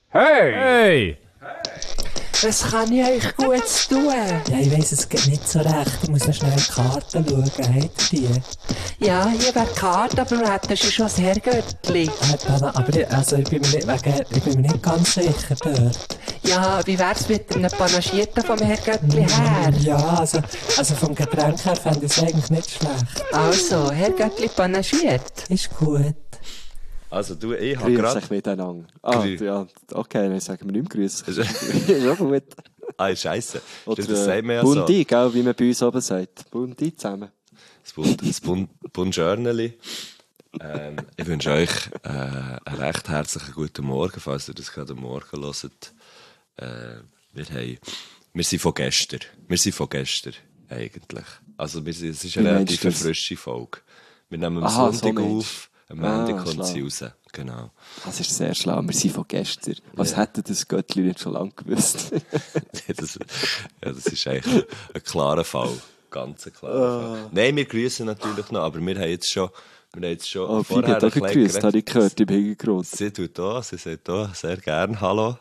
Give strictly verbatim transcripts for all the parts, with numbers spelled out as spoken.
Hey! Hey! Was kann ich euch Gutes tun? Ja, ich weiss, es geht nicht so recht. Ich muss noch schnell in die Karten schauen. Habt ihr die? Ja, hier wäre die Karte, aber du hättest schon das Herrgöttli. Äh, aber ich, also ich, bin mir nicht, wegen, ich bin mir nicht ganz sicher dort. Ja, wie wär's mit einem Panagierten vom Herrgöttli her? Ja, also, also vom Getränk her fände ich es eigentlich nicht schlecht. Also, Herrgöttli panagiert. Ist gut. Also du, ich habe Grüß gerade... sich miteinander. Ah, Grü- ja, okay, dann sagen wir nicht mehr Grüß. Ja, gut. Ah, Scheiße. Oder Das sagt man ja Bundi, so. gell, wie man bei uns oben sagt. Bundi zusammen. Das Bund, das Bund, Buongiornoli. Ähm, ich wünsche euch äh, einen recht herzlichen guten Morgen, falls ihr das gerade am Morgen hört. Äh, wir, haben, wir sind von gestern. Wir sind von gestern, eigentlich. Also wir sind, es ist eine Wie relativ meinst du das? frische Folge. Wir nehmen am Aha, Sonntag so meinst auf, am Montag Ah, kommt sie schlau. raus. Genau. Das ist sehr schlau. Wir sind von gestern. Als Ja. hätte das Göttli nicht schon lange gewusst. das, ja, das ist eigentlich ein, ein klarer Fall. Ganz ein klarer Fall. Nein, wir grüßen natürlich noch, aber wir haben jetzt schon, wir haben jetzt schon Oh, Bibi vorher hat auch ein bisschen gegrüßt, geredet. habe ich gehört im Hintergrund. Sie tut da, sie sagt da sehr gern Hallo.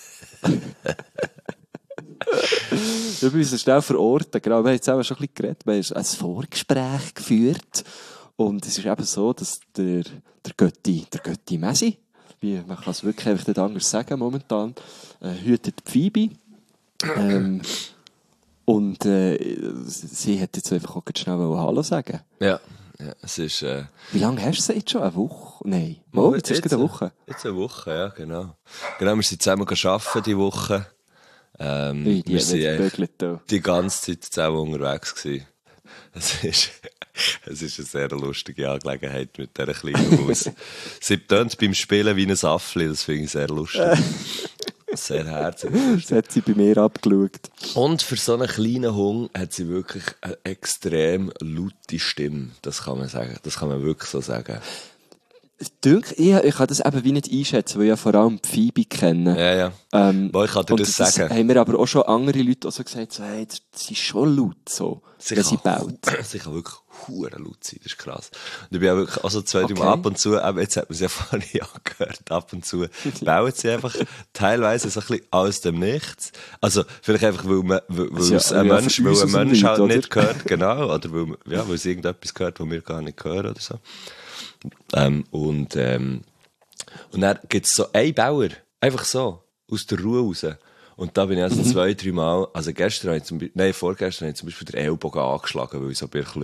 Wir müssen schnell verorten. Genau, wir haben jetzt auch schon ein bisschen geredet. Wir haben ein Vorgespräch geführt. Und es ist eben so, dass der, der Götti, der Götti Messi, wie, man kann es wirklich einfach nicht anders sagen momentan, äh, hütet die Phoebe. Ähm, und äh, sie hat jetzt einfach auch ganz schnell Hallo sagen. Ja, ja, es ist... Äh, Wie lange hast du sie jetzt schon? Eine Woche? Nein. Oh, jetzt ist es gerade eine Woche. Jetzt eine Woche, ja, genau. Genau, wir sind zusammen arbeiten diese Woche. Ähm, Ui, die wir hat sind nicht echt gebügelt da. die ganze Zeit zusammen unterwegs gewesen. Es ist, es ist eine sehr lustige Angelegenheit mit dieser kleinen Maus. Sie tönt beim Spielen wie ein Affli, das finde ich sehr lustig. Sehr herzig. Das hat sie bei mir abgeschaut. Und für so einen kleinen Hund hat sie wirklich eine extrem laute Stimme. Das kann man sagen. Das kann man wirklich so sagen. Dünk, ich, ich kann das eben wie nicht einschätzen, weil ich ja vor allem die Phoebe kenne. Ja, ja. Ähm, Boah, ich kann dir und das sagen. haben mir aber auch schon andere Leute auch so gesagt, so, hey, sie ist schon laut, so, Sie wenn sie kann, baut. sie kann wirklich hure laut sein, das ist krass. Und ich bin auch wirklich, also zwei, drei Mal Okay. ab und zu, aber jetzt hat man es ja vorhin angehört, ab und zu baut sie einfach teilweise so ein bisschen aus dem Nichts. Also, vielleicht einfach, weil man, weil, weil ja- es ein ja, Mensch, für weil uns ein aus dem Mensch halt Nichts, nicht hört, genau, oder weil, ja, weil sie irgendetwas gehört, was wir gar nicht hören oder so. Ähm, und, ähm, und dann gibt es so einen Bauer, einfach so, aus der Ruhe raus. Und da bin ich also zwei, drei Mal, also gestern habe ich zum Beispiel, nein, vorgestern habe ich zum Beispiel den Ellbogen angeschlagen, weil ich so ein bisschen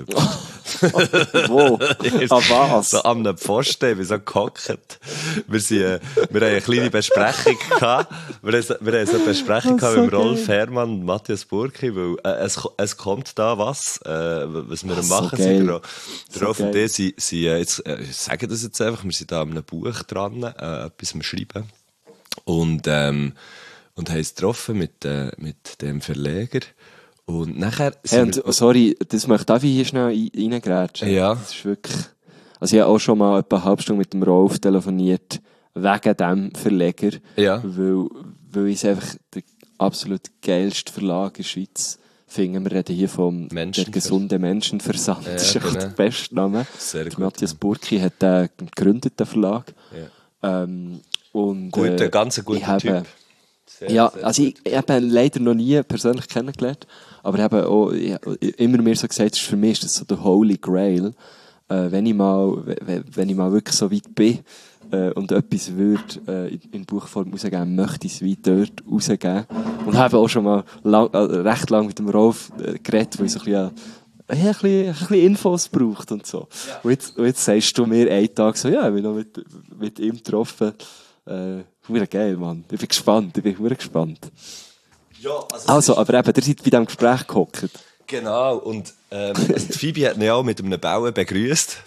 Wo? An was? so am Pfosten, ich bin so gehockt. Wir, sind, äh, wir haben eine kleine Besprechung gehabt. Wir haben, so- wir haben so eine Besprechung Das ist gehabt mit so Rolf geil. Herrmann und Matthias Burki, weil äh, es, es kommt da was, äh, was wir am so machen geil. sind. Der, So der Rolf und geil. ich sind, sind äh, jetzt, äh, ich sage das jetzt einfach, wir sind da an einem Buch dran, äh, etwas am Schreiben. Und, ähm, und haben es getroffen mit, äh, mit dem Verleger. Und nachher Hey, sind und, wir- oh, sorry, das möchte ich hier schnell rein- reingrätschen. Ja. Das ist wirklich, also ich habe auch schon mal etwa eine halbe Stunde mit dem Rolf telefoniert, wegen dem Verleger. Ja. Weil, weil ich es einfach der absolut geilste Verlag in der Schweiz finde. Wir reden hier vom der Menschenver- gesunde Menschenversand. Ja, das ist einfach genau. der beste Name. Sehr Der gut, Matthias Burki hat den gegründet, den Verlag. Ja. Ähm, und, Guter, äh, ganz ein guter ich habe- Typ. Sehr, Ja, sehr also ich, ich habe ihn leider noch nie persönlich kennengelernt, aber ich habe auch ich, immer mir so gesagt, für mich ist das so der Holy Grail. Äh, wenn ich mal, wenn, wenn ich mal wirklich so weit bin äh, und etwas würde äh, in, in Buchform rausgeben, möchte ich es weit dort rausgeben. Und habe auch schon mal lang, äh, recht lange mit dem Rolf äh, geredet, weil ich so ein bisschen, äh, ein bisschen, ein bisschen Infos braucht und so. Ja. Und, jetzt, und jetzt sagst du mir einen Tag so, ja, ich bin noch mit, mit ihm getroffen. Äh, Hure geil, Mann. Ich bin gespannt, ich bin hure gespannt. Ja, also, Also, aber eben, ihr seid bei diesem Gespräch gehockt. genau, und ähm, also die Phoebe hat ihn ja auch mit einem Bauen begrüßt.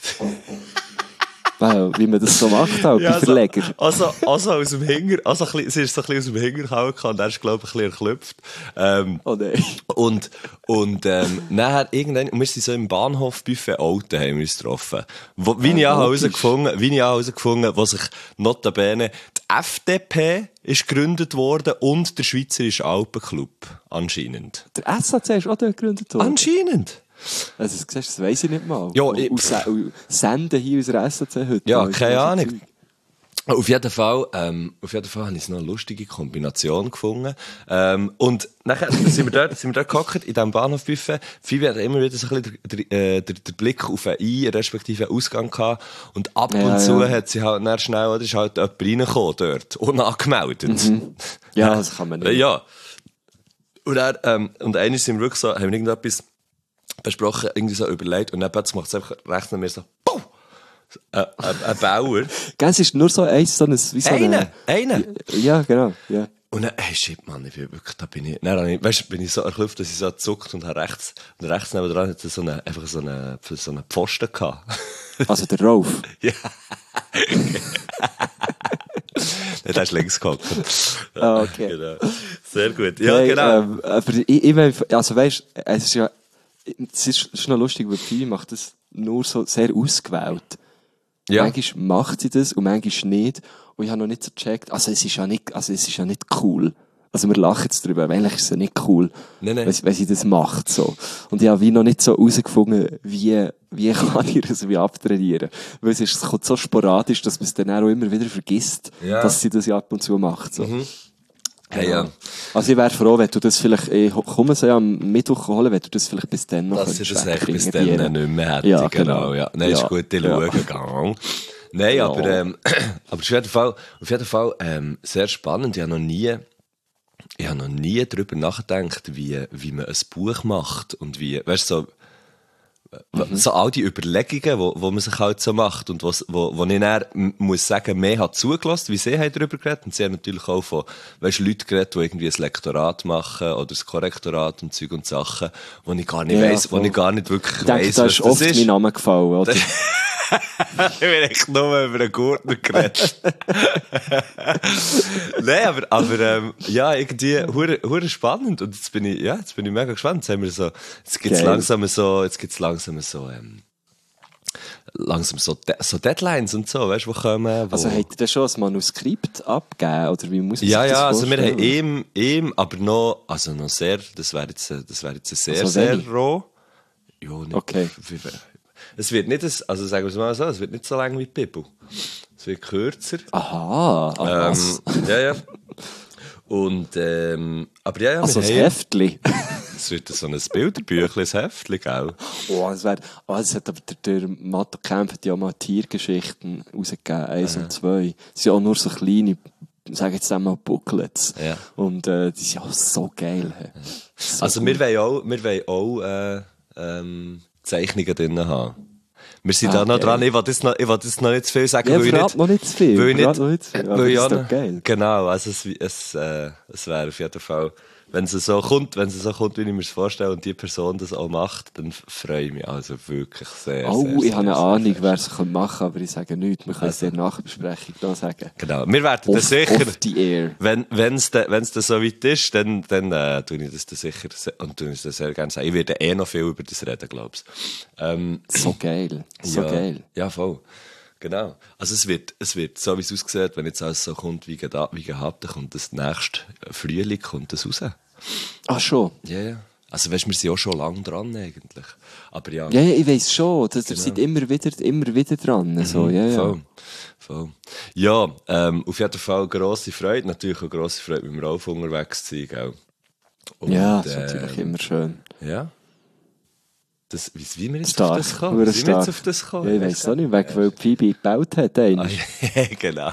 Wow, wie man das so macht, auch bei Verleger. Also, also, also aus dem Hinger, also ein bisschen, sie ist so ein bisschen aus dem Hinger gekommen und er ist, glaube ich, ein bisschen erklüpft. Ähm, Oh nein. und, und, ähm, nachher irgendwann, und wir sind so im Bahnhof-Buffet Alten, haben wir uns getroffen. Wo, wie ich auch logisch. herausgefunden, wie ich auch herausgefunden, wo sich notabene die F D P ist gegründet worden und der Schweizerische Alpenclub, anscheinend. Der S A C ist auch dort gegründet worden. Anscheinend. Also, das, siehst du, das weiss ich nicht mal. Ja, Und- ich- und Se- und Senden hier aus der S A C heute. Ja, Das ist keine so Ahnung. Zeug. Auf jeden Fall, ähm, auf jeden Fall habe ich noch eine lustige Kombination gefunden. Ähm, und nachher sind wir dort, sind wir dort gehockt, in diesem Bahnhofbuffet. Phoebe hat immer wieder so ein bisschen den, den, den, den Blick auf einen Ein-, respektive einen Ausgang gehabt. Und ab Ja, und zu ja. hat sie halt dann schnell, oder ist halt jemand reingekommen dort, unangemeldet. Mhm. Ja, das kann man nicht. Ja. Und dann, ähm, und einmal sind wir wirklich so, haben wir irgendetwas besprochen, irgendwie so überlegt, und dann plötzlich macht es einfach rechts neben mir so, BOOM! Ein, ein, ein Bauer. Gell, es ist nur so eins, so ein, wie so Einer, eine... einer. Ja, genau, ja. Und dann, hey, shit, Mann, ich bin wirklich, da bin ich, dann, habe ich, weißt, bin ich so erklüpft, dass ich so zuckt und habe rechts, und rechts nebenan hat so eine, einfach so eine, so eine Pfosten gehabt. Also der Rolf. Ja. Dann hast du links gehockt. Ah, okay. Genau. Sehr gut. Ja, Nein, genau. Ähm, aber ich, ich mein, also weißt, es ist ja, es ist, es ist noch lustig, weil Phoebe macht das nur so sehr ausgewählt. Ja. Manchmal macht sie das und manchmal nicht. Und ich habe noch nicht so gecheckt, also es ist ja nicht, also es ist ja nicht cool. Also wir lachen jetzt drüber, aber eigentlich ist es ja nicht cool, Nein, nein. wenn, sie- wenn sie das macht, so. Und ich habe wie noch nicht so herausgefunden, wie, wie kann ich das wie abtrainieren. Weil es, ist, es kommt so sporadisch, dass man es dann auch immer wieder vergisst, Ja. dass sie das ja ab und zu macht, so. Hey, ja. Also ich wäre froh, wenn du das vielleicht, ich komme so ja am Mittwoch holen, wenn du das vielleicht bis dann noch Dass ich das echt bis irgendwie. dann nicht mehr hätte. Ja, genau. genau. Ja. Nein, ist Ja. gut, ich Ja. schaue gegangen. Nein, Ja. aber, ähm, aber auf jeden Fall, auf jeden Fall, ähm, sehr spannend. Ich habe noch nie, ich habe noch nie darüber nachgedacht, wie, wie man ein Buch macht und wie, weißt du, so, Mhm. so all die Überlegungen, wo, wo man sich halt so macht und was, wo, wo ich dann, m- muss sagen, mehr hat zugelassen, wie sie haben darüber geredet. Und sie haben natürlich auch von, weißt du, Leuten geredet, die irgendwie ein Lektorat machen oder ein Korrektorat und Zeug und Sachen, wo ich gar nicht Ja, weiss, wo voll. ich gar nicht wirklich Ich denke, weiss, da was ist das oft ist. mein Name gefallen, oder? Ich bin echt nur über einen Gurtner geredet. Nein, aber, aber ähm, ja, irgendwie hure, hure spannend. Und jetzt bin ich, ja, jetzt bin ich mega gespannt. Jetzt haben wir so, jetzt gibt's Geil. langsam so, jetzt gibt's langsam so, ähm, langsam so, De so Deadlines und so, weißt du, wo kommen, wo... Also, habt ihr das schon ein Manuskript abgegeben, oder wie muss man ja, sich das ja, also wir vorstellen? haben ihm, ihm, aber noch, also noch sehr, das wäre jetzt, äh, das wäre jetzt sehr, Also sehr wenig? roh. Ja, nicht, Okay. wie- Es wird nicht, ein- also sagen wir es mal so, es wird nicht so lang wie Pippo. Es wird kürzer. Aha, ah, was? Ähm, ja, ja. Und, ähm, aber ja, ja, Also wir ein haben- Heftli. es wird so ein Bilderbüchlein, ein Heftchen, gell? Oh, das wär, oh, das hat aber der, der Matto Kemp hat ja auch mal Tiergeschichten rausgegeben, eins und zwei. Das sind ja auch nur so kleine, sagen jetzt einmal Booklets. Ja. Und, äh, die sind auch so geil. Hey. So Also gut. wir wollen auch, wir wollen auch, äh, ähm, Zeichnungen drin haben. Wir sind Ah, da noch geil. dran, ich will das noch, ich will das noch nicht zu viel sagen, Ja, weil ich verrat nicht... noch nicht zu viel. Weil ich verrat nicht, noch nicht zu viel. weil Aber ich das auch ist doch noch- geil. Genau, also es, es, äh, es wäre auf jeden Fall, wenn es so kommt, wenn es so kommt, wie ich mir es vorstelle und die Person das auch macht, dann freue ich mich also wirklich sehr, Oh, sehr, ich sehr, habe eine sehr, Ahnung, sehr. wer es machen könnte, aber ich sage nichts. Wir können es Also. in der Nachbesprechung noch sagen. Genau, wir werden das Off, sicher... off the air. Wenn es da, wenn's da so weit ist, dann, dann äh, tue ich das da sicher se- und tue ich das sehr gerne sagen. Ich werde eh noch viel über das reden, glaubst du. Ähm, So geil. So ja, geil. Ja, voll. Genau. Also es wird, es wird so wie es aussieht, wenn jetzt alles so kommt wie, geda wie gehabt, dann kommt das nächste Frühling kommt das raus. Ach schon. Ja, ja. Also weißt, wir sind ja auch schon lange dran eigentlich. Aber ja. Ja, ja, ich weiss schon. Das, ihr Genau. seid immer wieder, immer wieder dran. So, ja, ja. Voll. Voll. Ja, ähm, auf jeden Fall grosse Freude. Natürlich auch grosse Freude, mit dem Rolf unterwegs zu sein, gell? Und, Ja, das ist ähm, natürlich immer schön. Ja. Das, wie, wie wir jetzt Stark. auf das kommen? Hure Wie sind wir jetzt stark. auf das gekommen? Ja, ich weiss auch nicht, wegen, weil Phoebe gebaut hat. Ah, einmal. ja, genau.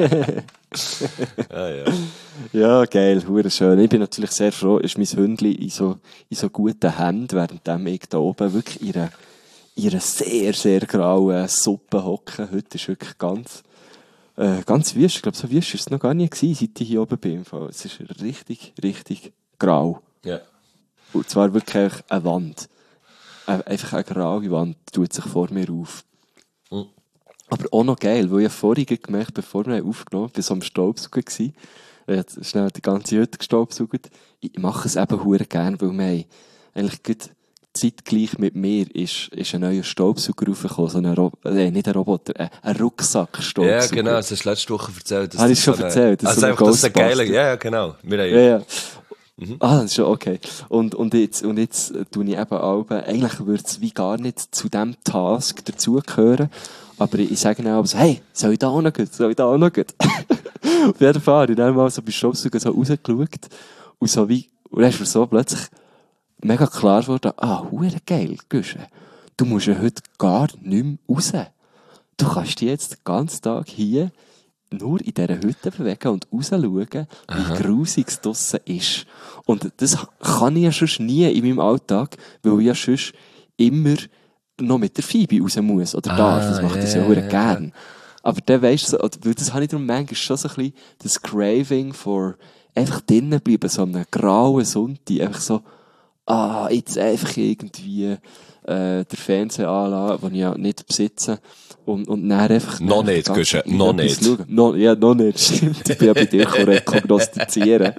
ah, ja. Ja, geil, hure schön. Ich bin natürlich sehr froh, ist mein Hündli in so, in so guten Händen, während ich da oben wirklich in einer, in einer sehr, sehr grauen Suppe hocke. Heute ist wirklich ganz, äh, ganz wüst. Ich glaube, so wüst war es noch gar nie gewesen, seit ich hier oben bin. Im Fall. Es ist richtig, richtig grau. Ja. Und zwar wirklich einfach eine Wand. Ein- Einfach eine graue Wand tut sich vor mir auf. Mhm. Aber auch noch geil, weil ich vorhin gemerkt, bevor wir aufgenommen haben, bei so einem Staubsauger gsi, ich habe schnell die ganze Hütte gestaubsaugert. Ich mache es eben hure gern, weil wir haben eigentlich gerade zeitgleich mit mir ist, ist ein neuer Staubsauger raufgekommen, so ein Ro äh, nicht ein Roboter, äh, ein Rucksack-Staubsauger. Ja, genau, das hast du letzte Woche erzählt. dass Habe das ich schon so eine- erzählt, das ist Also so ein einfach, das ist ein geiler, Ghostbuster. ja, ja, genau. Wir haben, Ja, ja. Mhm. Ah, das ist schon okay. Und, und jetzt, und jetzt äh, tue ich eben auch, eigentlich würde es wie gar nicht zu diesem Task dazugehören. Aber ich, ich sage dann auch so, hey, soll ich da auch noch gehen? Soll ich da auch noch gehen? Auf jeden Fall habe ich dann mal so bei Staubsaugen so rausgeschaut. Und so wie, und dann ist mir so plötzlich mega klar geworden, ah, hure geil, Güsche. Du musst ja heute gar nicht mehr raus. Du kannst dich jetzt den ganzen Tag hier nur in dieser Hütte bewegen und rausschauen, wie grusig es draussen ist. Und das kann ich ja sonst nie in meinem Alltag, weil ich ja sonst immer noch mit der Phoebe raus muss oder Ah, darf. Das macht ja, das ja ja, hure ja. gern. Aber dann weisst du, so, weil das habe ich darum manchmal schon so ein bisschen das Craving for einfach drinnen bleiben, so einem grauen Sonntag, einfach so, ah, jetzt einfach irgendwie äh, der Fernseher anlassen, den ich ja nicht besitze. Und, und dann einfach... Noch dann nicht, ganz Guschen, in noch etwas nicht. schauen. No, ja, noch nicht, stimmt. Ich bin ja bei dir rekognoszizieren.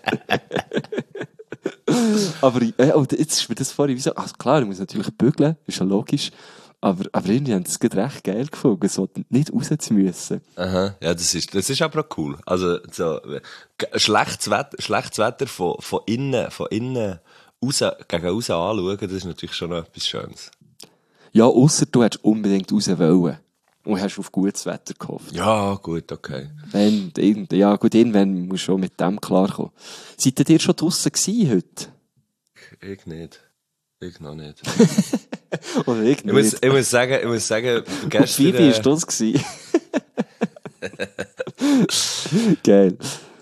Aber äh, und jetzt ist mir das vorhin wie so, ach klar, ich muss natürlich bügeln, ist ja logisch. Aber, aber irgendwie haben sie es gerade recht geil gefunden, so nicht raus zu müssen. Aha, ja, das ist, das ist aber auch cool. Also, so, g- schlechtes Wetter, schlechtes Wetter von, von innen, von innen raus, gegen raus anschauen, das ist natürlich schon noch etwas Schönes. Ja, ausser du hättest unbedingt raus wollen. Und hast auf gutes Wetter gehofft. Ja, gut, okay. Wenn, irgend- ja, gut, irgendwann musst du schon mit dem klarkommen. Seid ihr schon draussen gewesen heute? Ich nicht. Ich noch nicht. Oder ich Ich muss, ich muss sagen, ich muss sagen, gestern... Phoebe ist das gewesen. Geil.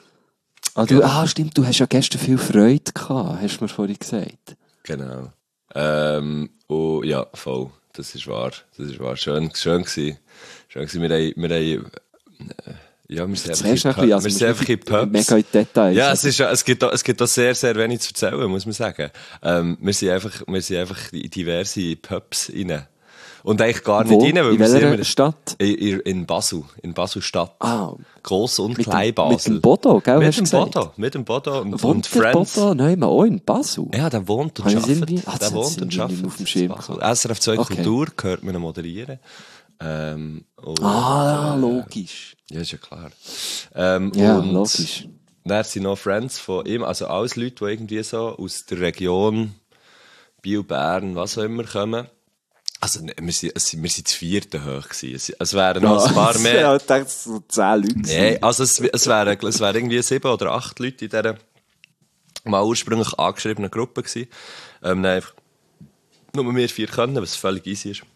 Ah, du, ah, stimmt, du hast ja gestern viel Freude gehabt, hast du mir vorhin gesagt. Genau. Ähm, und ja, voll. Das ist wahr. Das ist wahr. Schön, schön gewesen. Schön gewesen. Wir haben, wir haben, äh, ja, wir sind Erzählst einfach du in, noch ein Pub- bisschen, wir also sind einfach in Pubs. mega in Details. Ja, es ist, ja- es gibt, auch- es gibt auch sehr, sehr wenig zu erzählen, muss man sagen. Ähm, wir sind einfach, wir sind einfach in diverse Pubs rein. Und eigentlich gar nicht Wo? rein, weil In wir sind welcher immer Stadt? in, in, in Basel. In Basel-Stadt. Ah, Gross und mit dem, klein mit Basel. dem Bodo, gell, Mit hast du dem gesagt? Bodo. Mit dem Bodo und, und Wohnt der Friends. Bodo neu auch in Basel? Ja, der wohnt und Habe ich das arbeitet. irgendwie- Ah, das Der hat wohnt es und irgendwie nicht arbeitet. mehr auf dem Schirm Basel. gehabt. S R F zwei Okay. Kultur gehört man moderieren. Ähm, und, Ah, äh, logisch. Ja, ist ja klar. Ähm, Ja, und logisch. dann sind noch Friends von ihm, also alles Leute, die irgendwie so aus der Region Biel, Bern, was auch immer kommen. Also, ne, wir sind, es sind- wir sind das vierte hoch gewesen. Es, es wären noch ein paar mehr. Ja, ich dachte, es sind so zehn Leute. Nee, also es, es wären, es wären irgendwie sieben oder acht Leute in dieser mal ursprünglich angeschriebenen Gruppe gewesen. Ähm, dann einfach nur wir vier können, was völlig easy ist.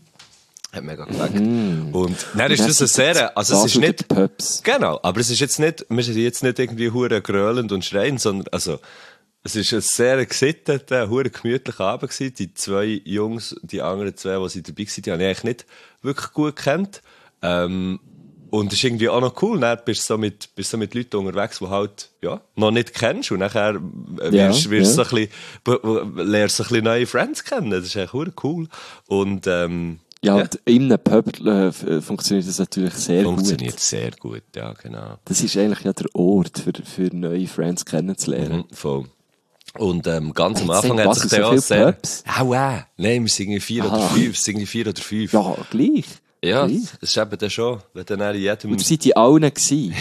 Hat mega gefällt. Und dann ist das eine sehr, also es ist nicht, Pubs. genau, aber es ist jetzt nicht, wir sind jetzt nicht irgendwie hure grölend und schreiend, sondern, also, es ist ein sehr gesitteter, hure gemütlicher Abend gewesen. Die zwei Jungs, die anderen zwei, die sie dabei waren, die habe ich eigentlich nicht wirklich gut gekannt. Ähm, und es ist irgendwie auch noch cool, dann bist du so mit, bist so mit Leuten unterwegs, die halt, ja, noch nicht kennst. Und nachher äh, wirst, Ja, wirst ja. so ein bisschen, b- lernst so ein bisschen neue Friends kennen. Das ist echt hure cool. Und, ähm, Ja, Ja. und in einem Pub äh, f- äh, funktioniert das natürlich sehr funktioniert gut. sehr gut, ja, genau. Das ist eigentlich ja der Ort, für, für neue Friends kennenzulernen. Mhm, voll. Und ähm, ganz am Jetzt Anfang sind hat sich Basel der so auch viele sehr... Pubs? Au, äh. Nein, wir sind irgendwie vier Aha. oder fünf. Es sind irgendwie vier oder fünf. Ja, gleich. Ja, Gleich. das ist eben dann schon, wenn dann in jedem... Und seid ihr allen gewesen?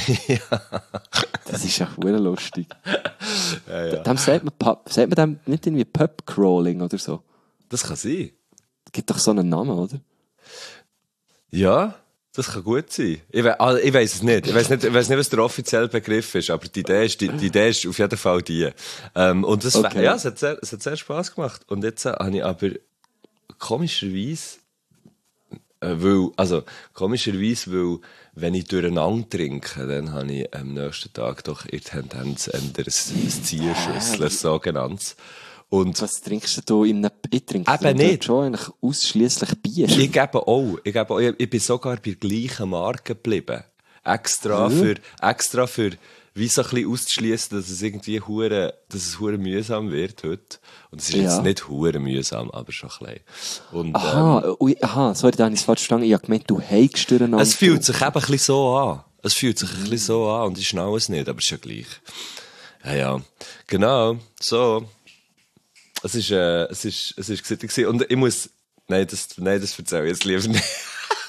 Das ist ja verdammt lustig. Ja, ja. Dem sagt man, Pub, sagt man dem nicht irgendwie Pub-Crawling oder so? Das kann sein. Gibt doch so einen Namen, oder? Ja, das kann gut sein. Ich, we also, ich weiss es nicht. Ich weiss nicht, ich weiss nicht, was der offizielle Begriff ist, aber die Idee ist, die, die Idee ist auf jeden Fall die. Ähm, und das, Okay. ja, es hat, sehr, es hat sehr Spass gemacht. Und jetzt äh, habe ich aber komischerweise, äh, weil, also, komischerweise, weil, wenn ich durcheinander trinke, dann habe ich am nächsten Tag doch in der Tendenz eher ein, ein Zierschüssel, ein sogenanntes. Und Was trinkst du in einem... Ich trinke Eben dort nicht. schon eigentlich ausschliesslich Bier. ich gebe auch, ich gebe auch, ich, ich bin sogar bei der gleichen Marke geblieben. Extra für, extra für, wie so ein bisschen auszuschließen, dass es irgendwie hure, dass es hure mühsam wird heute. Und es ist Ja. jetzt nicht hure mühsam, aber schon ein bisschen. Und, Aha, ähm, ui, aha, sorry, da habe ich es falsch verstanden. Ich habe gemeint, du heigst durcheinander. es fühlt sich eben ein bisschen so an. Es fühlt sich ein bisschen so an und ich schnau es nicht, aber es ist ja gleich. Ja, ja. Genau, so. Es ist, äh, es ist, es ist gesittet gewesen. Und ich muss, nein, das, nein, das erzähle ich jetzt lieber nicht.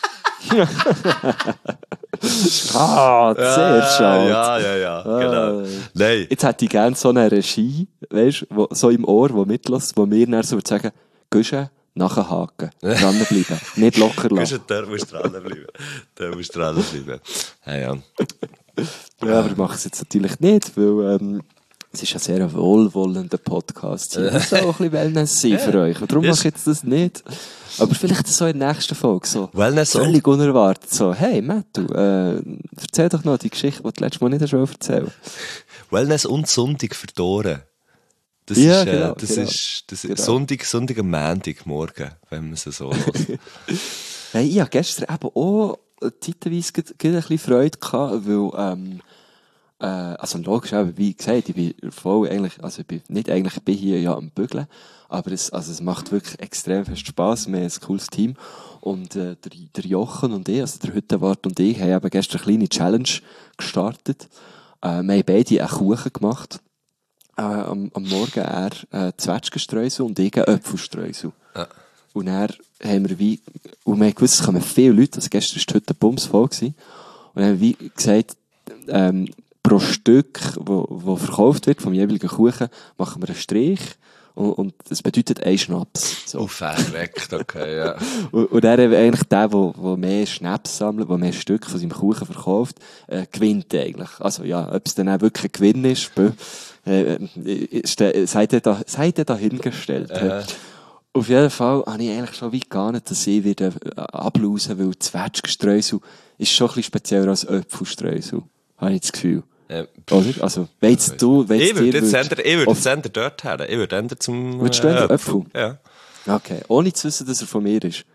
Ah, sehr schade. Ja, ja, ja, genau. Ah. Nein. Jetzt hätte ich gerne so eine Regie, weißt du, so im Ohr, die mitlässt, wo mir dann so würde sagen, Guschen, nachhaken, dranbleiben, nicht locker lassen. Da musst du dranbleiben. Da musst du dranbleiben. Ja, ja. Ja, aber ich mache es jetzt natürlich nicht, weil ähm, es ist ein sehr wohlwollender Podcast. Es muss auch ein bisschen Wellness sein für euch. Und darum mache ich jetzt das nicht. Aber vielleicht so in der nächsten Folge. So. Wellness völlig unerwartet. So, hey Matt, du, äh, erzähl doch noch die Geschichte, die du letztes Mal nicht hast erzählen. Wellness und Sonntag verdorren. Das Ja, ist, äh, genau, das genau. ist, das ist Genau. Sonntag, Sonntag am Montagmorgen, wenn man es so hört. Hey, ich hatte gestern eben auch zeitweise gerade ein bisschen Freude gehabt, weil, ähm, äh, also logisch, eben, wie gesagt, ich bin voll eigentlich, also ich bin nicht eigentlich, ich bin hier ja am Bügeln, aber es, also es macht wirklich extrem viel Spass, wir haben ein cooles Team und äh, der, der Jochen und ich, also der Hüttenwart und ich, haben eben gestern eine kleine Challenge gestartet. Äh, wir haben beide einen Kuchen gemacht. Äh, am, am Morgen er äh, Zwetschgenstreusel und ich einen Äpfelstreusel. Ja. Und dann haben wir wie, und wir haben gewusst, es kommen viele Leute, also gestern war die Hütte bumsvoll gewesen. Und dann haben wir wie gesagt, ähm, pro Stück, wo, wo verkauft wird, vom jeweiligen Kuchen, machen wir einen Strich. Und, und das bedeutet ein Schnaps. So. Oh, verreckt, okay, ja. Und, und dann eben eigentlich der, der, der mehr Schnaps sammelt, der mehr Stück von seinem Kuchen verkauft, äh, gewinnt eigentlich. Also ja, ob es dann auch wirklich ein Gewinn ist, äh, ist der, seid ihr da, seid ihr dahingestellt. Äh. Auf jeden Fall habe ich eigentlich schon weit gar nicht, dass ich wieder äh, ablausen, weil Zwetschgenstreusel ist schon ein bisschen spezieller als Äpfelstreusel. Habe ich das Gefühl. Ja. Oder? Also, weißt du, weißt Ich würde dir, jetzt würdest- ändern- ich würde auf- jetzt ändern dort her. Ich würde ändern zum Würdest du ändern Äpfel? Ja. Okay. Ohne zu wissen, dass er von mir ist.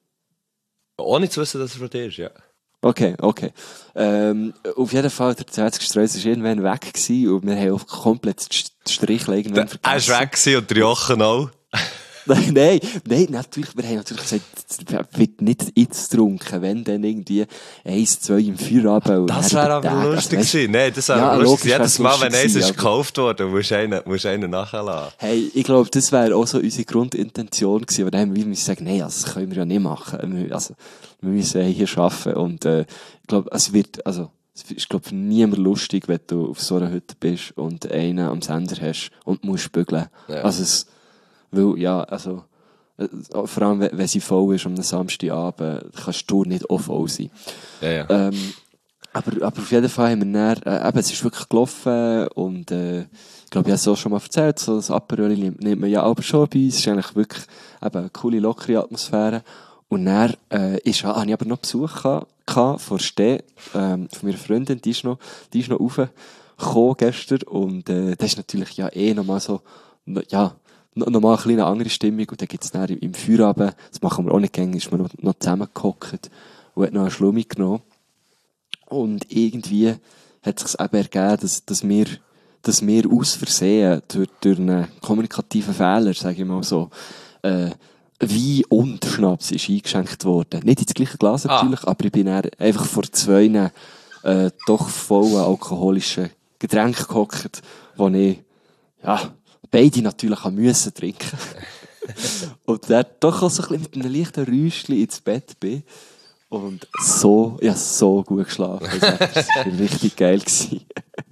Ohne zu wissen, dass er von dir ist, ja. Okay, okay. Ähm, auf jeden Fall, der Zwetschgenstreusel war irgendwann weg gewesen und wir haben auch komplett den Strich irgendwann Er war vergessen. weg gewesen und der Jochen auch. Nein, nein, nein, natürlich, wir haben natürlich gesagt, es wird nicht jetzt getrunken, wenn dann irgendwie eins, zwei im Feierabend. und Das dann wäre über aber Tage, lustig also, gewesen. Nein, das wäre Ja, aber lustig. logisch Jedes wär's Mal, wenn lustig eins ist gewesen, gekauft worden, musst du einen, musst du einen nachlassen. Hey, ich glaube, das wäre auch so unsere Grundintention gewesen, aber dann haben wir müssen sagen, nein, also, das können wir ja nicht machen. Wir- Also, wir müssen hier arbeiten und, äh, ich glaube, es wird, also, es ist, glaube für niemand lustig, wenn du auf so einer Hütte bist und einen am Sender hast und musst bügeln. Ja. Also, es, weil, ja, also, äh, vor allem, wenn wenn sie voll ist am Samstagabend, kannst du nicht auch voll sein. Ja, ja. Ähm, aber, aber auf jeden Fall haben wir dann, äh, eben, es ist wirklich gelaufen und, äh, ich glaube, ich habe es auch schon mal erzählt, so das Aperol nimmt, nimmt man ja aber schon bei uns, es ist eigentlich wirklich eben eine coole, lockere Atmosphäre. Und dann, äh, ist, ja, habe ich aber noch Besuch gehabt, gehabt von Ste, ähm, von meiner Freundin, die ist noch, die ist noch raufgekommen gestern und, äh, das ist natürlich ja eh nochmal so, no- ja, no- nochmal eine kleine andere Stimmung und dann gibt's dann im, im Feierabend, das machen wir auch nicht gängig, ist man noch, noch zusammengehockt und hat noch eine Schlummi genommen. Und irgendwie hat es sich eben ergeben, dass, dass wir, dass wir aus Versehen durch, durch einen kommunikativen Fehler, sage ich mal so, äh, Wein und Schnaps ist eingeschenkt worden. Nicht ins gleiche Glas natürlich, Ah. aber ich bin dann einfach vor zwei äh, doch vollen alkoholischen Getränken gehockt, wo ich, ja, beide natürlich haben müssen trinken. Und dann doch auch so ein bisschen mit einem leichten Räuschchen ins Bett bin. Und so, ja, so gut geschlafen. Das war richtig geil gewesen.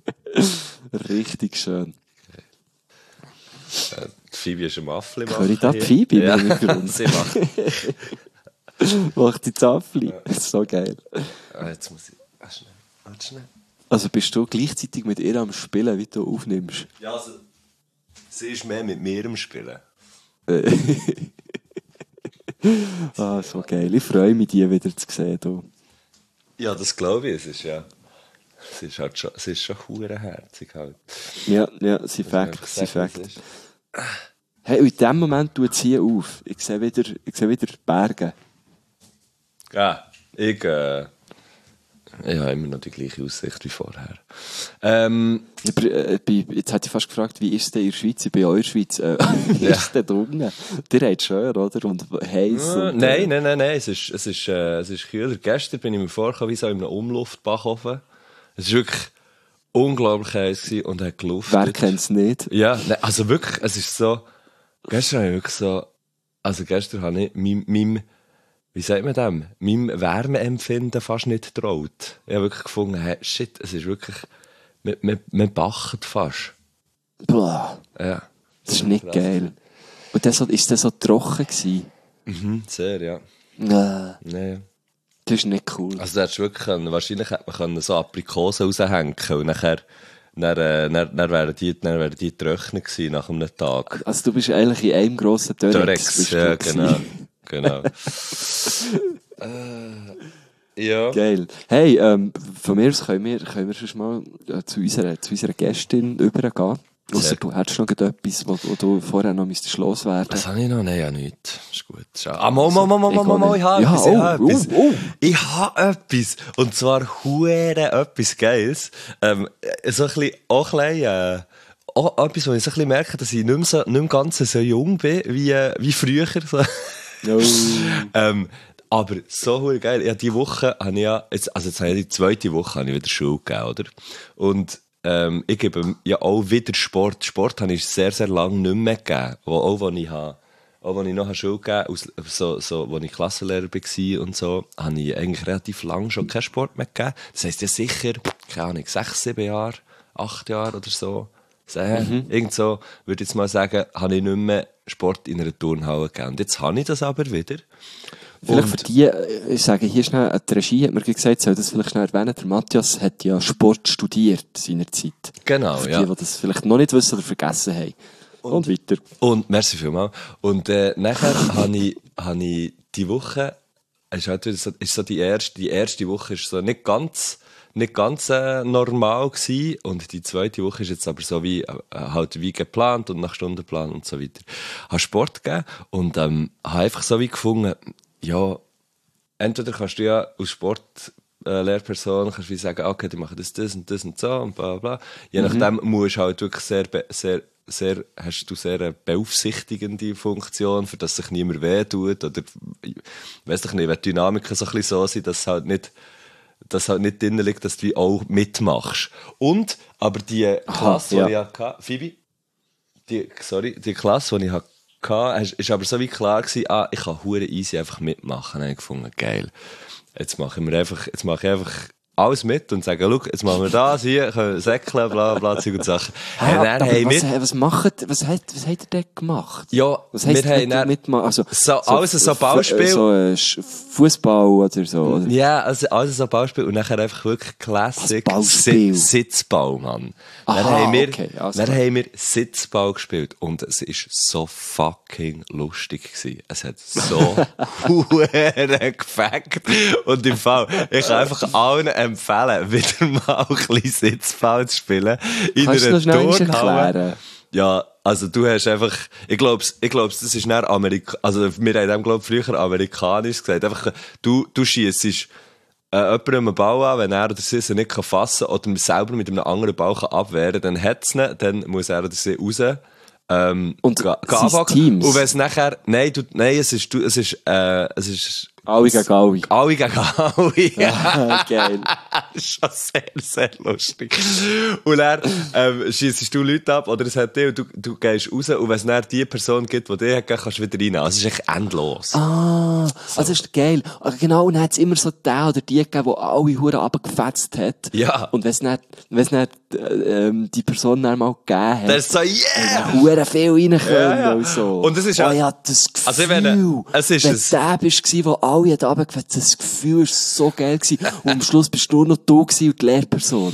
Richtig schön. Die Phoebe ist ein Muffli. Höre ich da die Phoebe im Ja, Hintergrund? sie macht. Macht die Zapfli. Das ist so geil. Ah, jetzt muss ich. Warte schnell. Warte schnell. Also bist du gleichzeitig mit ihr am Spielen, wie du aufnimmst? Ja, also. Sie ist mehr mit mir am Spielen. Äh. Ah, so geil. Ich freue mich, die wieder zu sehen. Du. Ja, das glaube ich. Es ist ja. Es ist halt schon, es ist schon hurenherzig halt. Ja, ja, sie Muss man fakt, einfach sie sagen, fakt. was es ist. Hey, und in dem Moment tut sie auf. Ich sehe wieder, ich sehe wieder die Berge. Ja, ich, äh, ich habe immer noch die gleiche Aussicht wie vorher. Ähm, Ich, äh, bei- jetzt hätte ich fast gefragt, wie ist es denn in der Schweiz? Ich bin auch in der Schweiz. Äh, wie Ja. ist es denn da unten? Ihr habt schön, oder? Und heiß. äh, und, nein, äh, nein, nein, nein, es ist, es ist, äh, es ist kühler. Gestern bin ich mir vorgekommen wie so in einem Umluftbackofen. Es ist wirklich unglaublich heiß gewesen und hat geluftet. Wer kennt es nicht? Ja, nein, also wirklich, es ist so, gestern habe ich wirklich so, also gestern habe ich meinem, meinem wie sagt man dem, meinem Wärmeempfinden fast nicht traut. Ich habe wirklich gefunden, hey, shit, es ist wirklich, man, man, man backt fast. Boah, Ja. das ist nicht krass. geil. Und das, ist das so trocken gewesen? Mhm, sehr, ja. Nein, Nee. das ist nicht cool. Also da hättest du wirklich können, wahrscheinlich hätte man können so Aprikosen raushängen und nachher, dann, äh, dann, dann wären die, dann wären die trocknet gewesen nach einem Tag. Also du bist eigentlich in einem grossen Dörex. Dörex, bist du ja, gewesen. genau. genau. äh, ja. Geil. Hey, ähm, von mir aus können wir, können wir schon mal äh, zu, unserer, zu unserer Gästin übergehen. Ausser Sehr. du hättest noch etwas, wo, wo du vorher noch müsstest loswerden. Was habe ich noch? Nein, ja, nichts. Ist gut. Ist auch- Ah, mal, mal, mal, mal, mal, mal, mal, ich habe Ja, etwas, ich oh, habe etwas. oh, oh. Ich habe etwas. Und zwar hure etwas Geiles. Ähm, so ein bisschen, auch ein bisschen, äh, auch etwas, wo ich so ein bisschen merke, dass ich nicht mehr, so, nicht mehr ganz so jung bin, wie, äh, wie früher. So. Oh. ähm, aber so hure geil. Ja, die Woche habe ich ja, jetzt, also jetzt habe ich die zweite Woche habe ich wieder Schule gegeben, oder? Und, ähm, ich gebe ja auch wieder Sport. Sport habe ich sehr, sehr lange nicht mehr gegeben. Wo, auch als ich, habe, auch als ich noch Schule gegeben habe, so, so, als ich Klassenlehrer war und so, habe ich eigentlich relativ lange schon keinen Sport mehr gegeben. Das heisst ja sicher, keine Ahnung, sechs, sieben Jahre, acht Jahre oder so. Sehr, mhm. Irgend so, würde ich jetzt mal sagen, habe ich nicht mehr Sport in einer Turnhalle gegeben. Und jetzt habe ich das aber wieder. Vielleicht Und- für die, äh, ich sage hier schnell, die Regie hat mir gesagt, soll das vielleicht schnell erwähnen, der Matthias hat ja Sport studiert seinerzeit. Genau, Für ja. die, die das vielleicht noch nicht wissen oder vergessen haben. Und, weiter. Und merci vielmals. Und äh, nachher habe ich, hab ich die Woche, ist halt wieder so, ist so die erste, die erste Woche ist so nicht ganz, nicht ganz äh, normal gewesen. Und die zweite Woche ist jetzt aber so wie, äh, halt wie geplant und nach Stundenplan und so weiter. Habe Sport gegeben und ähm, habe einfach so wie gefunden, ja, entweder kannst du ja als Sport äh, Lehrperson kannst du wie sagen, okay, die machen das, das und das und so und bla bla. Je nachdem musst du halt wirklich sehr, be- sehr, sehr, hast du sehr eine beaufsichtigende Funktion, für dass sich niemand wehtut oder, ich weiss doch nicht, wenn die Dynamiken so ein bisschen so sind, dass es halt nicht, dass halt nicht drin liegt, dass du auch mitmachst. Und, aber die Klasse, ja. die ich hatte, Phoebe, die, sorry, die Klasse, die ich hatte, ist, ist aber so wie klar gewesen, ah, ich kann hure easy einfach mitmachen. Dann habe ich gefunden, geil. Jetzt mache ich mir einfach, jetzt mache ich einfach alles mit und sage, schau, jetzt machen wir das hier, können wir säckeln, bla, bla, Zeug und Sachen. Ah, Und dann aber haben was, wir- was, macht, was, hat, was hat er denn gemacht? Ja, Was heisst wir haben mit, dann- mitmachen? Also, So, also so F- Ballspiel. So äh, Sch- Fußball oder so. Oder? Ja, also, also so Beispiel und nachher einfach wirklich Classic Was, Ballspiel? Si- Sitzball, Mann. Aha, dann haben wir, okay, alles dann klar. haben wir Sitzball gespielt und es ist so fucking lustig gewesen. Es hat so hure gefackt und im Fall, ich kann einfach allen empfehlen, wieder mal ein bisschen Sitzball zu spielen. In Kannst du einer noch schnell Turnhalle. erklären? Ja, also du hast einfach, ich glaub's, ich glaub's, das ist näher Amerika, also wir haben dem glaub früher amerikanisch gesagt, einfach, du, du schiessest äh, jemandem einen Ball an, wenn er oder sie ihn nicht fassen kann oder selber mit einem anderen Ball kann abwehren kann, dann hat's ihn, dann muss er oder sie raus. Ähm, Und ga- ga sind's anpacken. Teams? Und wenn es nachher, nein, du, nein, es ist, du, es ist, äh, es ist, Alle gegen alle. alle gegen alle. Ah, geil. Das ist schon sehr, sehr lustig. Und dann ähm, schiessest du Leute ab oder es hat dich und du, du gehst raus und wenn es dann die Person gibt, die dich hat, kannst du wieder rein. Also es ist echt endlos. Ah, also das ist geil. Ah, genau, und dann hat es immer so den oder die gegeben, die alle Huren runtergefetzt hat. Ja. Und wenn es nicht, wenn es nicht äh, ähm, die Person dann mal gegeben hat, Das ist so, yeah! Huren viel rein können Ja, ja. und so. Und es ist oh, auch- ja, das Gefühl, Also ich meine, es ist wenn es- der bist, der alle hat runtergefetzt, das Gefühl war so geil gewesen. Und am Schluss bist du nur noch du gewesen und die Lehrperson.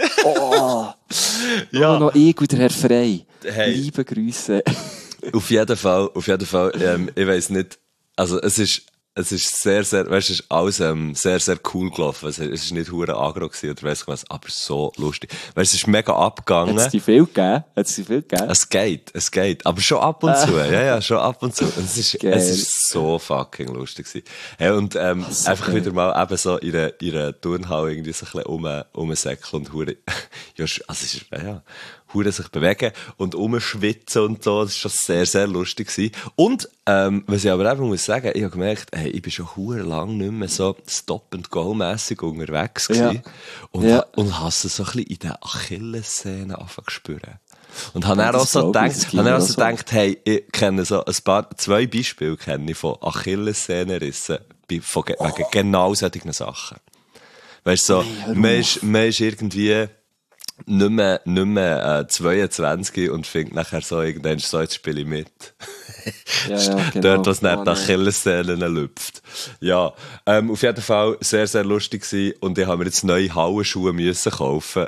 Oh, Ja. nur noch ich und der Herr Frey. Hey. Liebe Grüße. Auf jeden Fall, auf jeden Fall, ähm, ich weiss nicht, also es ist, es ist sehr, sehr, weißt du, es ist alles ähm, sehr, sehr cool gelaufen. Es, es ist nicht hure agro gewesen oder weiss ich was, aber so lustig. Weißt du, es ist mega abgegangen. Hat es dir viel gegeben? Hat es dir viel gegeben? Es geht, es geht. Aber schon ab und zu. Ja, ja, schon ab und zu. Und es ist, Geil. es ist so fucking lustig gewesen. Hey, und, ähm, so einfach geil. wieder mal eben so in einer, in einer Turnhalle irgendwie so ein bisschen um, umsäckeln und hure, ja, sch- also es ist, ja, ja, hure sich bewegen und umschwitzen und so. Das ist schon sehr, sehr lustig gewesen. Und, ähm, was ich aber eben muss sagen, ich habe gemerkt, hey, ich bin schon hure lang nicht mehr so Stop-and-Go-mässig unterwegs gewesen. Ja. Und, Ja. ha- und habe es so ein bisschen in den Achillessehnen angefangen zu spüren. Und habe Ja, dann auch das so glaub ich, gedacht, das habe geht dann mir auch auch so so. gedacht, hey, ich kenne so ein paar, zwei Beispiele kenne ich von Achillessehnenrissen bei, von, wegen genau solchen Sachen. Weißt du, so, Hey, man ist, man ist irgendwie nicht mehr, nicht mehr äh, zweiundzwanzig und findet nachher so, irgendwann so, jetzt spiele ich mit. Ja, ja, genau. Dort, was nicht Oh, nach nein. Achillessehnen lüpft. Ja, ähm, auf jeden Fall sehr, sehr lustig gewesen und ich habe mir jetzt neue Hauenschuhe müssen kaufen.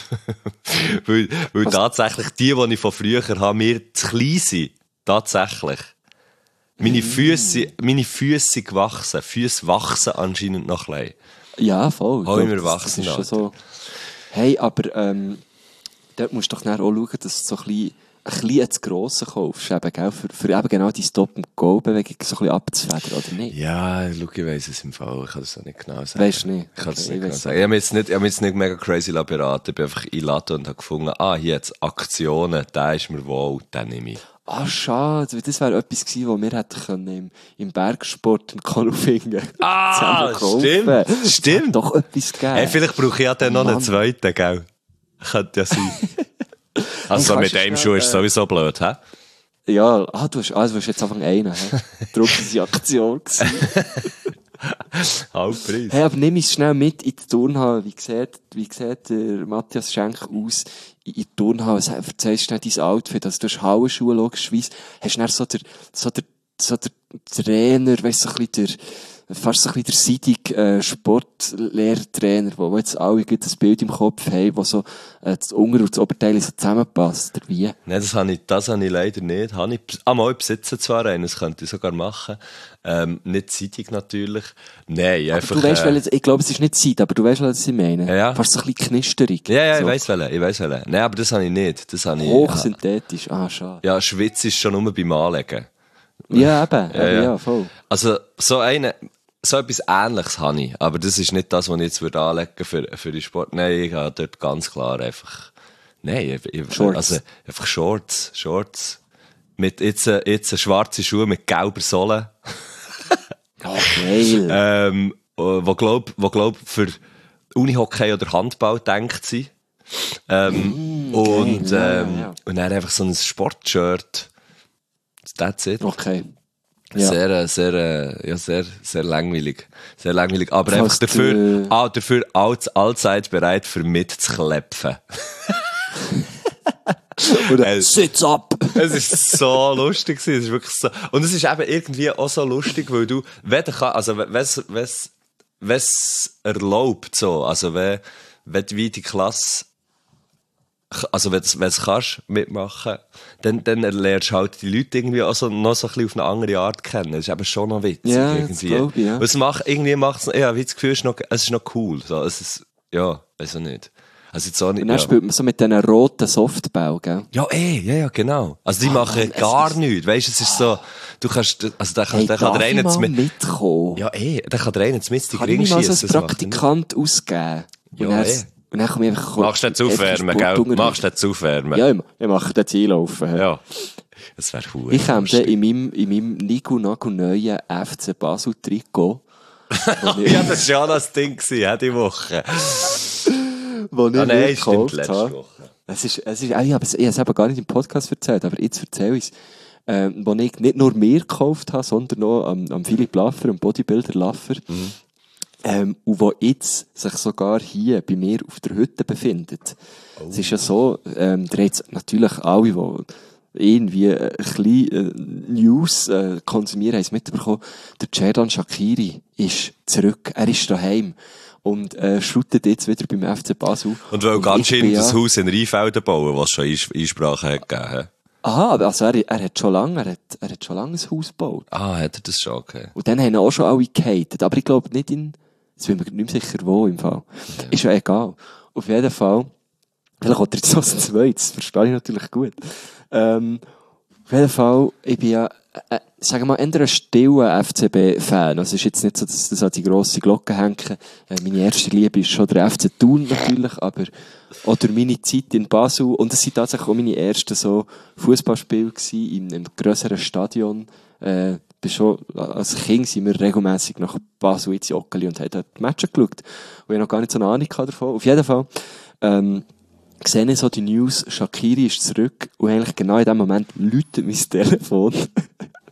weil weil tatsächlich die, die ich von früher habe, mir zu klein sind. Tatsächlich. Meine Füße, meine Füße sind gewachsen. Füße wachsen anscheinend noch klein. Ja, voll. Ich Hau glaub, immer das- wachsen, das ist schon Alter. so. Hey, aber ähm, dort musst du doch nachher auch schauen, dass du so ein bisschen, ein bisschen zu Grossen kaufst, eben, gell? Für, für eben genau die Stop-and-Go-Bewegung so ein bisschen abzufedern, oder nicht? Ja, schau, ich weiss es im Fall. Ich kann das auch nicht genau sagen. Weisst du nicht? Ich kann das Okay, nicht ich genau weiss sagen. Ich habe mich jetzt nicht, ich habe mich jetzt nicht mega crazy beraten. Ich bin einfach in Laden und habe gefunden, ah, hier jetzt Aktionen, der ist mir wohl, den nehme ich. Ah, schade, weil das wäre etwas gewesen, was wir hätten können im, im Bergsport in Konufingen Ah, zusammen stimmt, kaufen. stimmt. Hat doch etwas gegeben. Hey, vielleicht brauche ich ja dann noch einen Mann. zweiten, gell? Könnte ja sein. Also Hey, mit kannst du einem schnell, Schuh ist es äh, sowieso blöd, hä? Ja, ah, du hast, ah, du hast jetzt einfach einen, hä? Darum war die Aktion gewesen. Halbpreis. Hey, aber nimm es schnell mit in die Turnhalle. Wie sieht, wie sieht der Matthias Schenk aus in die Turnhalle? Sag, erzählst schnell dein Outfit. Also, du hast Hauenschuhe, logischerweise. Hast du dann so der, so der, so der Trainer, weißt du, so ein bisschen der, fast so ein bisschen der seidig, äh, Sportlehrtrainer, wo, wo jetzt alle gut das Bild im Kopf haben, wo so, äh, das Unter- und das Oberteil so zusammenpasst. Oder wie? Nein, das habe ich, das habe ich leider nicht. Habe ich, ah, mal, ich besitze zwar einen, das könnte ich sogar machen. Ähm, nicht zeitig natürlich. Nein, einfach. Du weißt, äh, welches, ich glaube, es ist nicht Zeit, aber du weißt, was ich meine. Ja, ja. Fast so ein bisschen knisterig. ja, ja, ich so. weiss welchen, ich weiss welchen. Nein, aber das habe ich nicht. Das habe ich, Hochsynthetisch. Ah, schade. ja, Schwitz ist schon nur beim Anlegen. Ja, eben. Ja, ja. ja, voll. Also, so eine, so etwas Ähnliches habe ich. Aber das ist nicht das, was ich jetzt würde anlegen für, für die Sport. Nein, ich habe dort ganz klar einfach, nein, ich, ich, Shorts. also, einfach Shorts, Shorts. Mit jetzt, äh, jetzt schwarze Schuhe mit gelber Sohle. Ja, geil. ähm, wo glaub, wo glaub für Unihockey oder Handball denkt sie. Ähm, und, ja, ähm, ja. und dann einfach so ein Sportshirt. That's it. Okay. Ja. Sehr, äh, sehr, äh, ja, sehr, sehr langweilig. Sehr langweilig. Aber Falls einfach dafür, du- ah, dafür all, allzeit bereit für mitzuklepfen. Oder Äh, Sitz ab! Es ist so lustig gewesen. Es ist wirklich so. Und es ist eben irgendwie auch so lustig, weil du, wenn du kann, also, wenn es, wenn es, wenn es erlaubt, so, also, wenn, wenn du wie die Klasse, also, wenn du wenn du kannst mitmachen, dann, dann lernst du halt die Leute irgendwie auch so, noch so ein bisschen auf eine andere Art kennen. Das ist eben schon noch witzig, Ja, das irgendwie. glaub ich, ja. Weil es macht, irgendwie macht es, ja, wie das Gefühl, es ist noch, es ist noch cool. So, es ist, ja, also nicht. Also jetzt auch nicht, Und dann ja. spielt man so mit diesen roten Softball, gell? Ja, eh, ja, ja, genau. Also die Ah, machen Mann, es gar ist- nichts. Weißt du, es ist so, du kannst, also da kann, Hey, da kann darf der ich eine mal mit, mitkommen? ja, eh, da kann der eine mit die Kann ich Ring mich mal so schießen. als Praktikant ausgeben? Und Ja, dann, eh. und dann komme ich einfach... Machst du jetzt aufwärmen, gell? Machst du jetzt aufwärmen? Ja, ich, ich mache das einlaufen. hä? Ja. Das wäre cool. Ich käme dann in meinem, in meinem Nico-Nago neuen F C Basel-Trikot. wo ich- Ja, das war ja das Ding gewesen, ja, die Woche. wo ich Ah, mir nein, stimmt, gekauft letzte habe. Woche. Es ist, es ist, ich habe es, ich habe es eben gar nicht im Podcast erzählt, aber jetzt erzähle ich es. Ähm, wo ich nicht nur mir gekauft habe, sondern auch am, am Philipp Laffer, am Bodybuilder Laffer. Mhm. Ähm, und wo jetzt sich sogar hier bei mir auf der Hütte befindet. Oh. Es ist ja so, ähm, der jetzt natürlich alle, die irgendwie ein bisschen äh, News äh, konsumieren, haben es mitbekommen, der Xherdan Shaqiri ist zurück, er ist daheim. Und äh, shootet jetzt wieder beim F C Basel. Und weil Und ganz ich bin schön ja- das Haus in Rheinfelden bauen, was schon Eins- Einsprachen hat gegeben hat. Aha, aber also er, er hat schon lange, er hat, er hat schon lange ein Haus gebaut. Ah, hat er das schon, okay. Und dann haben ihn auch schon alle gehatet. Aber ich glaube nicht in, jetzt bin ich mir nicht mehr sicher wo im Fall. Ist ja egal. Auf jeden Fall, vielleicht hat er jetzt noch ein zweites, das verstehe ich natürlich gut. Ähm, auf jeden Fall, ich bin ja, äh, sagen wir mal, eher ein stiller F C B-Fan. Also es ist jetzt nicht so, dass das an die grosse Glocke hängt. Äh, meine erste Liebe ist schon der F C Thun natürlich, aber oder meine Zeit in Basel. Und es waren tatsächlich auch meine ersten so Fußballspiele gewesen in einem grösseren Stadion. Äh, bin schon, als Kind sind wir regelmässig nach Basel ins Joggeli und haben dort die Matches geschaut. Und ich noch gar nicht so eine Ahnung hatte davon. Auf jeden Fall, ähm, sehe ich so die News, Shaqiri ist zurück und eigentlich genau in dem Moment läutet mein Telefon.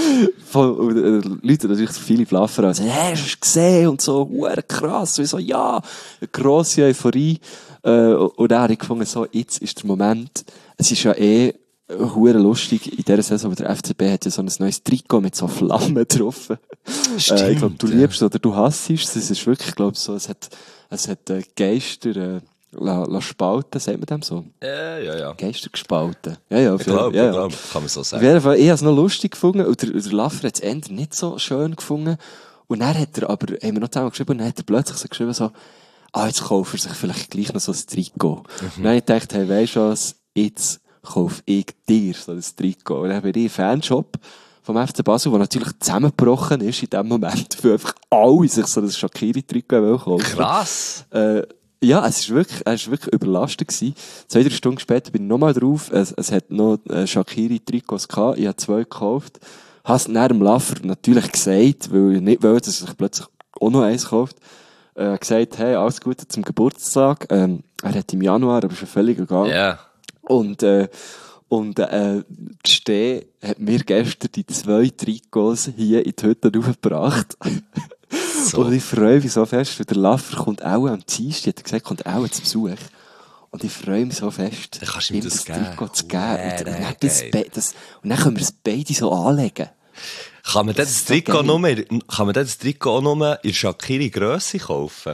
Von, und, äh, Leute natürlich so viele Flaffer an, sagen, hey, hast du es gesehen? Und so, huere krass. Und ich so, ja, eine grosse Euphorie. Äh, und dann habe ich gefunden, so, jetzt ist der Moment. Es ist ja eh hure lustig. In dieser Saison, aber der F C B hat ja so ein neues Trikot mit so Flammen drauf. Stimmt, äh, ich glaube, du ja. liebst oder du hasst es. Es ist wirklich, glaube so, es hat, es hat äh, Geister, äh, la, la spalten, sagt man dem so? Ja, ja, ja. Geister gespalten. Ja, ja, auf Ich glaube, ja, ja. glaub, kann man so Auf sagen. jeden Fall, ich habe es noch lustig gefunden und der, der Laffer hat es eher nicht so schön gefunden. Und dann hat er aber, haben wir noch zusammen geschrieben, und dann hat er plötzlich so geschrieben, so, ah, jetzt kauft er sich vielleicht gleich noch so ein Trikot. Mhm. Und dann habe ich gedacht, hey, weisst du was, jetzt kaufe ich dir so ein Trikot. Und dann habe ich einen Fanshop vom F C Basel, der natürlich zusammengebrochen ist in dem Moment, weil einfach alle sich so ein Shaqiri-Trikot kaufen. Krass! Äh, ja, es ist wirklich, es ist wirklich überlastet gewesen. Zwei, drei Stunden später bin ich nochmal drauf. Es, es hat noch äh, Shaqiri-Trikots gehabt. Ich habe zwei gekauft. Habe es nach dem Laffer natürlich gesagt, weil ich nicht wollte, dass er sich plötzlich auch noch eins kauft. Äh, gesagt, hey, alles Gute zum Geburtstag. Ähm, er hat im Januar, aber schon völlig egal. Ja. Yeah. Und, äh, und, äh, die Steh hat mir gestern die zwei Trikots hier in die Hütte aufgebracht. So. Und ich freue mich so fest, weil der Laffer kommt auch am Dienstag, hat er gesagt, kommt auch zu Besuch. Und ich freue mich so fest, Dann kannst du ihm das geben. Trikot zu geben. Yeah, und, und, dann geil. das, Be- das, und dann können wir es beide so anlegen. Kann man das, ist das so Trikot geil. nur, in- kann man das Trikot auch nur in Shaqiri-Grösse kaufen?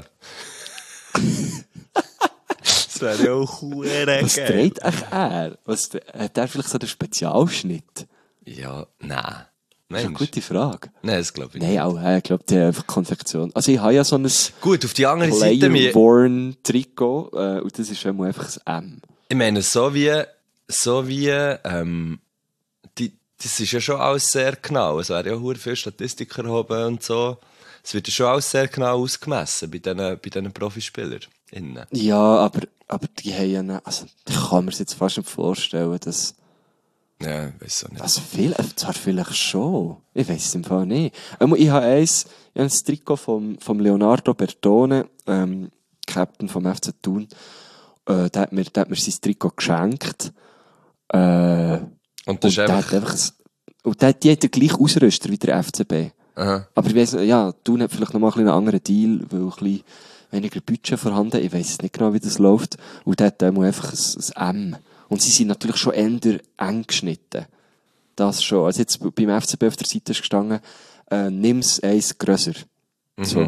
Das wäre ja auch hure Was geil. trägt eigentlich er? Was, hat er vielleicht so den Spezialschnitt? Ja, nein. Das ist eine Mensch. gute Frage. Nein, das glaube ich Nein, nicht. auch, äh, ich glaube, die haben einfach Konfektion. Also ich habe ja so ein Gut, auf die andere Seite, mir, Player-Worn-Trikot, äh, und das ist schon mal einfach ein M. ich meine, so wie, so wie, ähm, die, das ist ja schon alles sehr genau. Es werden ja hure viele Statistiker erhoben und so. Es wird ja schon alles sehr genau ausgemessen bei diesen, bei diesen Profispielern. Innen. Ja, aber, aber die haben ja, nicht- also, ich kann mir das jetzt fast nicht vorstellen, dass, Ja, weiß auch nicht. also viel, zwar vielleicht schon. Ich weiss es im Fall nicht. Ähm, Ich habe eins, ich habe ein Trikot vom, vom Leonardo Bertone, ähm, Captain vom F C Thun. Äh, der hat mir, der hat mir sein Trikot geschenkt. Äh, Und das ist und der einfach... hat einfach ein, und der, die hat den gleichen Ausrüster wie der F C B. Aha. Aber ich weiss, ja, Thun hat vielleicht noch mal ein bisschen einen anderen Deal, weil ein bisschen weniger Budget vorhanden. Ich weiss nicht genau, wie das läuft. Und der hat dann einfach ein, ein M. Und sie sind natürlich schon eher eng geschnitten. Das schon. Also jetzt beim F C B auf der Seite ist gestanden, äh, nimm's eins grösser. So.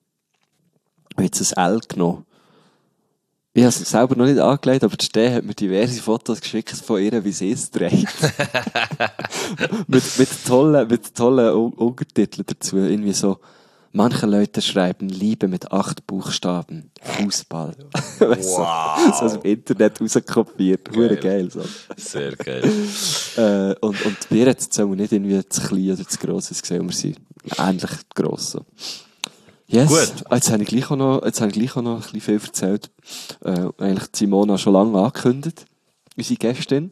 Und jetzt ein L genommen. Ich habe es selber noch nicht angelegt, aber die Steh hat mir diverse Fotos geschickt von ihr, wie sie es trägt. mit, mit tollen, mit tollen Un- Untertiteln dazu. Irgendwie so, manche Leute schreiben Liebe mit acht Buchstaben. Fußball. Weißt du, Wow. so aus dem Internet rauskopiert. Hure geil, so. Sehr geil. Äh, und, und bei ihr hat es jetzt auch nicht irgendwie zu klein oder zu gross gesehen, und wir sind ähnlich gross. So. Yes. Gut. Jetzt habe ich gleich auch noch, jetzt habe ich gleich auch noch ein bisschen viel erzählt. Äh, eigentlich Simona schon lange angekündigt. Unsere Gästin.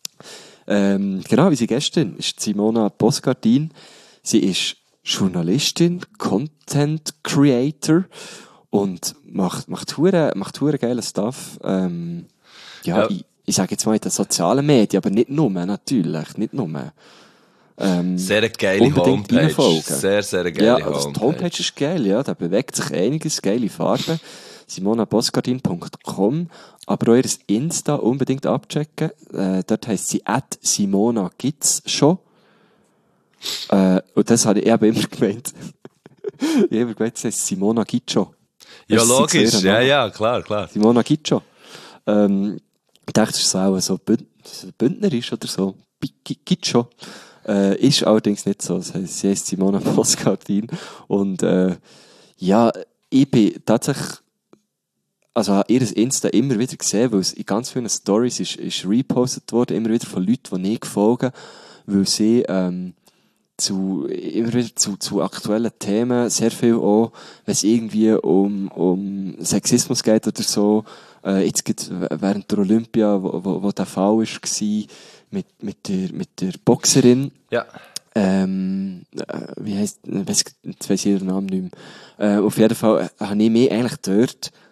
Ähm, genau, unsere Gästin ist Simona Bosgardin. Sie ist Journalistin, Content Creator und macht, macht hure, macht hure geile Stuff. Ähm, ja, Ja. ich, ich sage jetzt mal in den sozialen Medien, aber nicht nur, natürlich, nicht nur. Ähm, Sehr geile unbedingt Homepage. reinfolgen. Sehr, sehr geile ja, also Homepage. die Homepage ist geil, ja, da bewegt sich einiges, geile Farben. simona bosgardin punkt com, aber auch ihr Insta unbedingt abchecken. Äh, dort heisst sie at Simona gibt's schon. Äh, und das habe ich eben immer gemeint. ich habe immer gemeint, das heisst Simona gibt's schon. Ja, Das ist logisch. ihr Ja, Name. ja, klar, klar. Simona gibt's schon. Ähm, ich dachte, es ist so auch so Bünd bündnerisch oder so. Gi- Gibt's schon. Äh, ist allerdings nicht so. Das heisst, sie heisst Simona Bosgardin. Und, äh, ja, ich bin tatsächlich, also habe ihr Insta immer wieder gesehen, weil es in ganz vielen Stories ist, ist repostet worden, immer wieder von Leuten, die nicht folgen, weil sie, ähm, zu, immer wieder zu, zu aktuellen Themen, sehr viel auch, wenn es irgendwie um, um Sexismus geht oder so, äh, jetzt gibt während der Olympia, wo, wo, wo der Fall ist, war, mit, mit der, mit der Boxerin, Ja. ähm, äh, wie heisst, äh, weiss, jetzt weiss ich ihren Namen nicht mehr. Äh, auf jeden Fall äh, habe ich mich eigentlich dort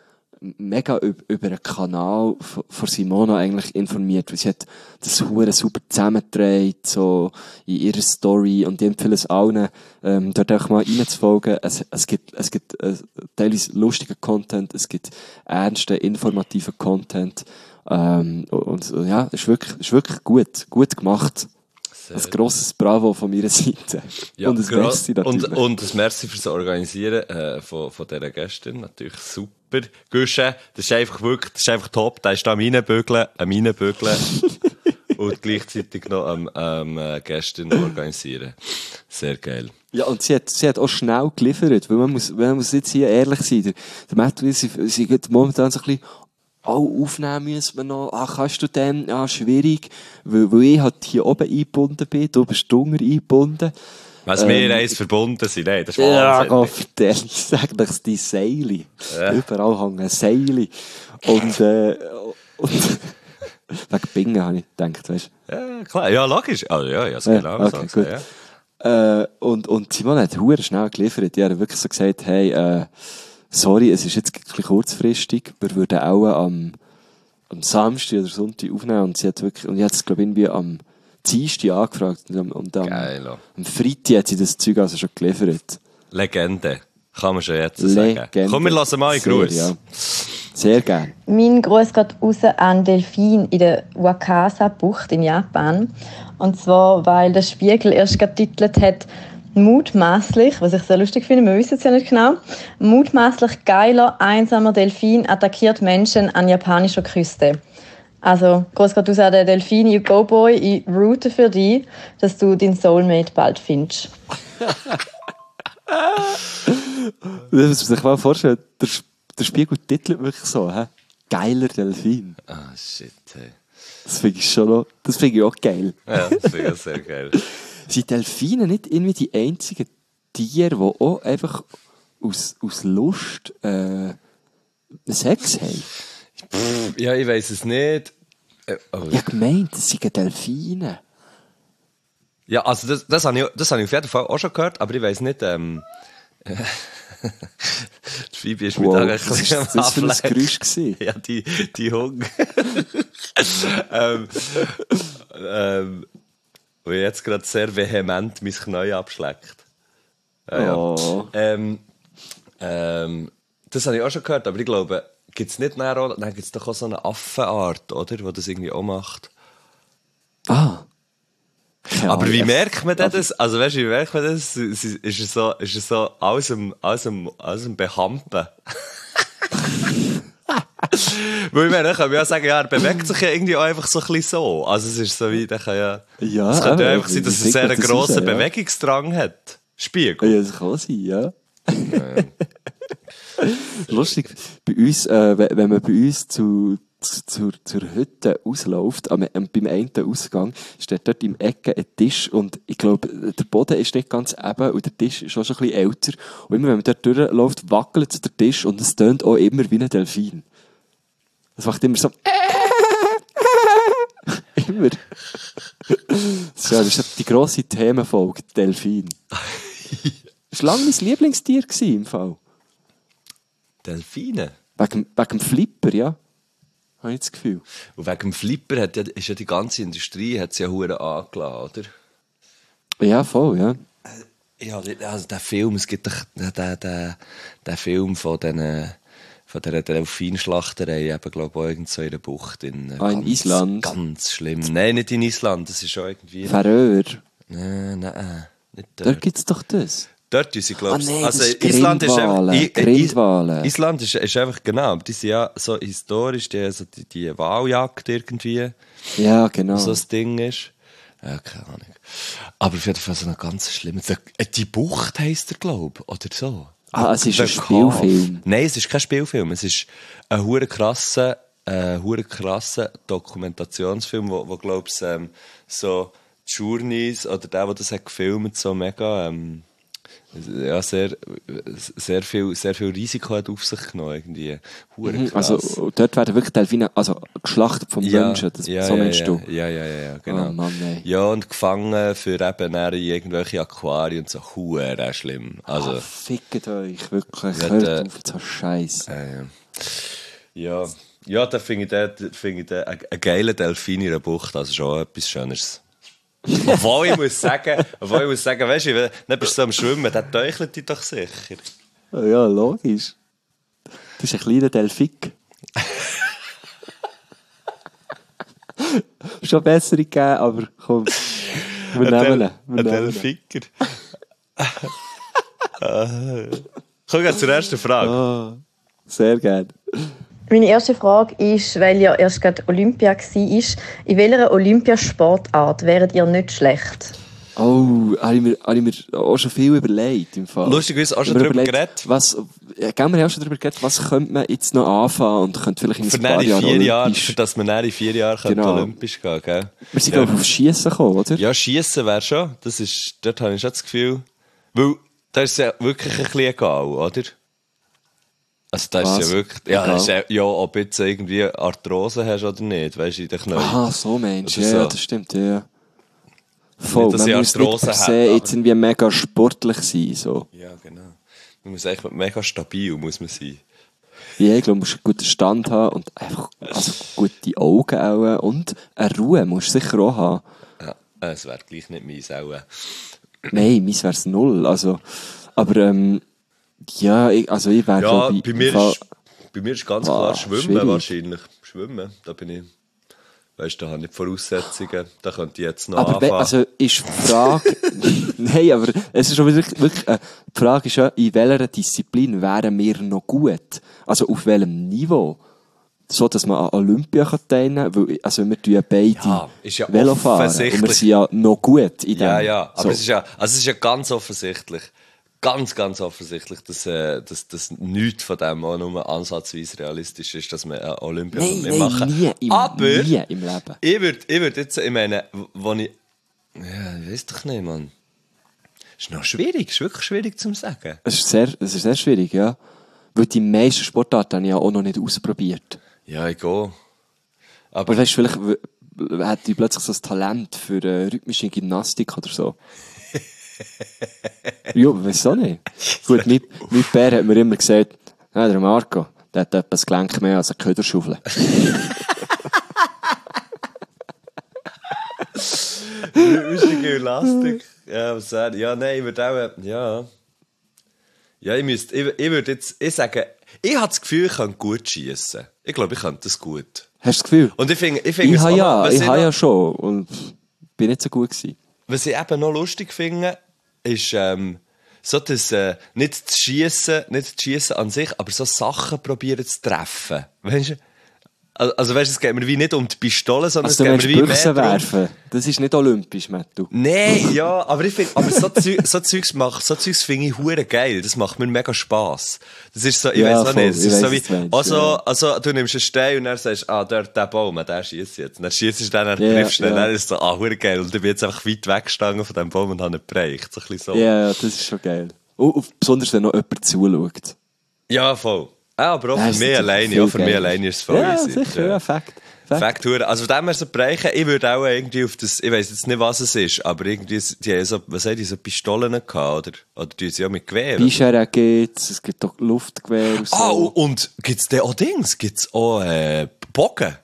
mega üb- über einen Kanal von, von Simona eigentlich informiert, weil sie hat das hure super zusammengetragen, so in ihrer Story, und ich empfehle es allen, ähm, dort auch mal reinzufolgen. Es, es gibt, es gibt, äh, teilweise lustigen Content, es gibt ernsten, informativen Content, ähm, und, und ja, es ist wirklich, ist wirklich gut, gut gemacht. Ein grosses Bravo von meiner Seite. Ja, und ein gro- Merci natürlich. Und, und ein Merci fürs Organisieren äh, von, von dieser Gästin. Natürlich super. Gusche, das ist einfach wirklich, das ist einfach top. Da ist da am Reinbügeln, am Reinbügeln und gleichzeitig noch am, am äh, Gästin organisieren. Sehr geil. Ja, und sie hat, sie hat auch schnell geliefert, weil man muss, man muss jetzt hier ehrlich sein. Der, der Matt, sie, sie geht momentan so ein bisschen, oh, aufnehmen müssen wir noch, ah, kannst du den, ah, schwierig, weil, weil ich halt hier oben eingebunden bin, du bist drunter eingebunden. Was ähm, wir eins verbunden sind, nein, das ist Ja, wahnsinnig. Gott, ich sag dir, die Seile. Ja. Überall hängen Seile. Und, äh, und, wegen Bingen habe ich gedacht, weißt du. Ja, klar, ja, logisch. Also, ja, ja, so Ja, genau okay, so. gut. Ja. Äh, und, und Simon hat hure schnell geliefert. Die hat wirklich so gesagt, hey, äh, sorry, es ist jetzt ein bisschen kurzfristig. Wir würden auch am, am Samstag oder Sonntag aufnehmen. Und sie hat wirklich, und ich hatte es, glaube ich, irgendwie am Dienstag angefragt. Und, am- und am, Geil. am Freitag hat sie das Zeug also schon geliefert. Legende. Kann man schon jetzt so sagen. Legende. Komm, wir lassen mal einen Sehr, Gruß. ja. Sehr gerne. Mein Gruß geht raus an Delfin in der Wakasa-Bucht in Japan. Und zwar, weil der Spiegel erst getitelt hat, mutmaßlich, was ich sehr lustig finde, wir wissen es ja nicht genau, mutmaßlich geiler, einsamer Delfin attackiert Menschen an japanischer Küste. Also, Gruß geht raus an den Delfin, you go boy, ich route für dich, dass du deinen Soulmate bald findest. Das muss man sich mal vorstellen, der, der Spiegel titelt wirklich so, hä? Geiler Delfin. Ah, shit, hey. Das finde ich schon noch, das finde ich auch geil. Ja, das finde ich sehr geil. Sind Delfine nicht irgendwie die einzigen Tiere, die auch einfach aus, aus Lust äh, Sex haben? Ja, ich weiss es nicht. Äh, oh. Ich habe gemeint, das sind Delfine. Ja, also das, das habe ich, das habe ich auf jeden Fall auch schon gehört, aber ich weiss nicht, ähm... die Phoebe ist mit Wow, wow, ein was bisschen ist das für ein Geräusch gewesen? Ja, die, die Hunger. ähm, ähm, wo jetzt gerade sehr vehement mein Knie abschlägt. Ja, ja. Oh. Ähm, ähm, das habe ich auch schon gehört, aber ich glaube, gibt es nicht näher auch, nein, gibt es doch auch so eine Affenart, oder, die das irgendwie auch macht. Ah. Keine Aber Ahnung. wie merkt man denn das? Also weißt du, wie merkt man das? Ist es so, ist es so aus dem, aus dem, aus dem Behampen? Weil ich meine, dann kann man ja sagen, ja, er bewegt sich ja irgendwie auch einfach so ein bisschen so. Also es ist so wie, der kann ja... Ja, es könnte ja aber einfach sein, dass wie er sehr einen sieht man das grossen raus, ja? Bewegungsdrang hat. Spiegel. Ja, das kann sein, ja. Lustig, bei uns, äh, wenn wenn man bei uns zu, zu, zur, zur Hütte ausläuft, am, am, beim einen Ausgang, steht dort im Ecke ein Tisch und ich glaube, der Boden ist nicht ganz eben und der Tisch ist auch schon ein bisschen älter. Und immer wenn man dort durchläuft, wackelt der Tisch und es tönt auch immer wie ein Delfin. Das macht immer so... immer. Das ist, ja, das ist die grosse Themenfolge, Delfin. Das war lange mein Lieblingstier gewesen, im Fall. Delfine. Wegen, wegen dem Flipper, ja. Habe ich das Gefühl. Und wegen dem Flipper hat ja, ist ja die ganze Industrie hat ja hure angelassen, oder? Ja, voll, ja. Ja, also der Film, es gibt doch den, den, den, den Film von diesen, von dieser Delfinschlachterei, eben, glaube ich, auch irgend so in einer Bucht. In, Ah, in ganz, Island? Ganz schlimm. Nein, nicht in Island, das ist schon irgendwie... Färöer. Nein, nein, nicht dort. Dort gibt es doch das. Dort ist sie, glaube ich. Ah, nein, also, das ist Island ist einfach, Grindwale. I- I- Grindwale. Island ist, ist einfach, genau, die sind ja so historisch, die, so die, die Waljagd irgendwie, Ja, genau. so das Ding ist. Ja, keine Ahnung. Aber auf jeden Fall so eine ganz schlimme, die Bucht heisst er, glaube ich, oder so. Ah, es ist ein The Spielfilm. Cove. Nein, es ist kein Spielfilm, es ist ein hure krasser, äh, hure krasser Dokumentationsfilm, wo, wo glaube ich, ähm, so Journeys, oder der, der das hat gefilmt, so mega, ähm, ja, sehr, sehr viel, sehr viel Risiko hat auf sich genommen, irgendwie. Hure Mhm, krass. also, dort werden wirklich Delfine, also, geschlachtet vom ja, Menschen. Das, ja, so ja, meinst ja, du? Ja, ja, ja, ja, genau. Oh Mann, ey. Ja, und gefangen für eben dann in irgendwelche Aquarien und so, hure schlimm. Also, Ah, fickt euch, wirklich. Ja, Hört der- auf, so Scheiß. äh, Ja, ja da finde ich, den, find ich den, einen, einen geilen Delfin in der Bucht, also schon etwas Schöneres. Obwohl ich muss sagen, obwohl ich muss sagen, weißt du, wenn du so am Schwimmen, der teuchelt dich doch sicher. Ja, logisch. Das ist ein kleiner Delfik. Schon bessere gegeben, aber komm, wir nehmen ihn. Wir Ein nehmen ihn. Delfiker. Komm jetzt zur ersten Frage. Ah, sehr gerne. Meine erste Frage ist, weil ja erst gerade Olympia war, in welcher Olympiasportart wäret ihr nicht schlecht? Oh, habe ich, mir, habe ich mir auch schon viel überlegt im Fall. Lustigerweise auch schon Ich habe mir darüber überlegt, geredet. Was, ja, gell, wir haben auch schon darüber geredet, was könnte man jetzt noch anfangen und könnte vielleicht in Für ein paar näher Jahren vier Jahre, olympisch. für dass man näher in vier Jahren Genau. olympisch gehen gell? Wir sind, Ja. glaube ich, auf Schiessen gekommen, oder? Ja, Schiessen wäre schon. Das ist, dort habe ich schon das Gefühl. Weil, da ist es ja wirklich ein bisschen egal, oder? Also, da ist Was? es ja wirklich, ja, Egal. das ist ja, ja, ob du jetzt irgendwie Arthrose hast oder nicht, weißt du, in den Knien. Aha, so Mensch, Oder ja, so. ja, das stimmt, ja, ja. Voll, dass man ich muss nicht Arthrose per se habe, jetzt irgendwie mega sportlich sein, so. Ja, genau. Man muss eigentlich mega stabil, muss man sein. Ja, ich glaube, du musst einen guten Stand haben und einfach, also gute Augen auch und eine Ruhe musst du sicher auch haben. Ja, es wäre gleich nicht meins auch. Nein, meins wär's null, also, aber, ähm, ja, ich, also ich wäre, Ja, glaub ich, bei im mir, Fall- ist, bei mir ist ganz Ah, klar Schwimmen schwierig. wahrscheinlich. Schwimmen, da bin ich, weißt du, da habe ich die Voraussetzungen, da könnte ich jetzt noch Aber we, anfangen. also ist die Frage, nein, aber es ist schon wirklich, wirklich äh, die Frage ist ja, in welcher Disziplin wären wir noch gut? Also auf welchem Niveau? So, dass man an Olympia kann teilnehmen kann, weil, also wir tun ja beide Ja, ist ja Velo fahren und wir offensichtlich. sind ja noch gut in dem. Ja, ja, aber so. es ist ja, also es ist ja ganz offensichtlich, ganz, ganz offensichtlich, dass, äh, dass, dass nichts von dem auch nur ansatzweise realistisch ist, dass wir äh, Olympia Nein, mehr nein, machen. nie im, aber nie im Leben. ich würde ich würd jetzt, ich meine, wo ich, ja, ich weiß doch nicht, Mann. Ist noch schwierig, ist wirklich schwierig zu sagen. Es ist sehr, es ist sehr schwierig, ja. Weil die meisten Sportarten habe ich ja auch noch nicht ausprobiert. Ja, ich gehe. Aber weißt du, vielleicht w- hätte ich plötzlich so ein Talent für äh, rhythmische Gymnastik oder so. Ja, weiss auch nicht. Gut, mein, mein Bär hat mir immer gesagt, ja, der Marco, der hat etwa das Gelenk mehr als eine Köderschaufel. Rhythmische Gymnastik. Ja, was sag ich? Ja, nein, ich würde auch, ja. Ja, ich müsste, ich, ich würde jetzt, ich sage, ich habe das Gefühl, ich kann gut schiessen. Ich glaube, ich kann das gut. Hast du das Gefühl? Und ich finde, ich finde Ich es habe auch ja, noch- was ich habe noch- ja schon und bin nicht so gut gewesen. Was ich eben noch lustig finde, ist, ähm, so das, äh, nicht das Schiessen, nicht das Schiessen an sich, aber so Sachen probieren zu treffen. Weißt du? Also, also weißt du, es geht mir wie nicht um die Pistole, sondern Also du es meinst geht mir wie mehr Büchsen darum. werfen? Das ist nicht olympisch, Mattu. Nein, ja, aber ich finde, aber so, Zeug, so Zeugs mach, so Zeugs finde ich hure geil. Das macht mir mega Spass. Das ist so, ich Ja, weiß noch voll, nicht, das ich ist so weiss, wie, was du meinst, also, ja. also, du nimmst einen Stein und dann sagst, ah, dort, der Baum, der schießt jetzt. Dann schießt du den, dann Ja, triffst du den, ja. dann ist es so, ah, hure geil. Und ich bin jetzt einfach weit weggestanden von dem Baum und habe ihn bereicht. So ein bisschen so. Ja, ja, das ist schon geil. Und, und besonders, wenn noch jemand zuschaut. Ja, voll. Ah, aber auch Ja, für ist mich natürlich alleine, viel auch für mich geiler. alleine ist es voll Ja, easy. sicher, ja, Fakt. Fakt. Fakt, hure. Also, von dem her so bereichen, ich würde auch irgendwie auf das, ich weiss jetzt nicht, was es ist, aber irgendwie, die haben so, was haben die, so Pistolen gehabt, oder? Oder tun sie auch mit Gewehr? Bischere gibt's, es gibt auch Luftgewehr und so. Ah, und- und gibt's denn auch Dings? Gibt's auch, äh, Bogen?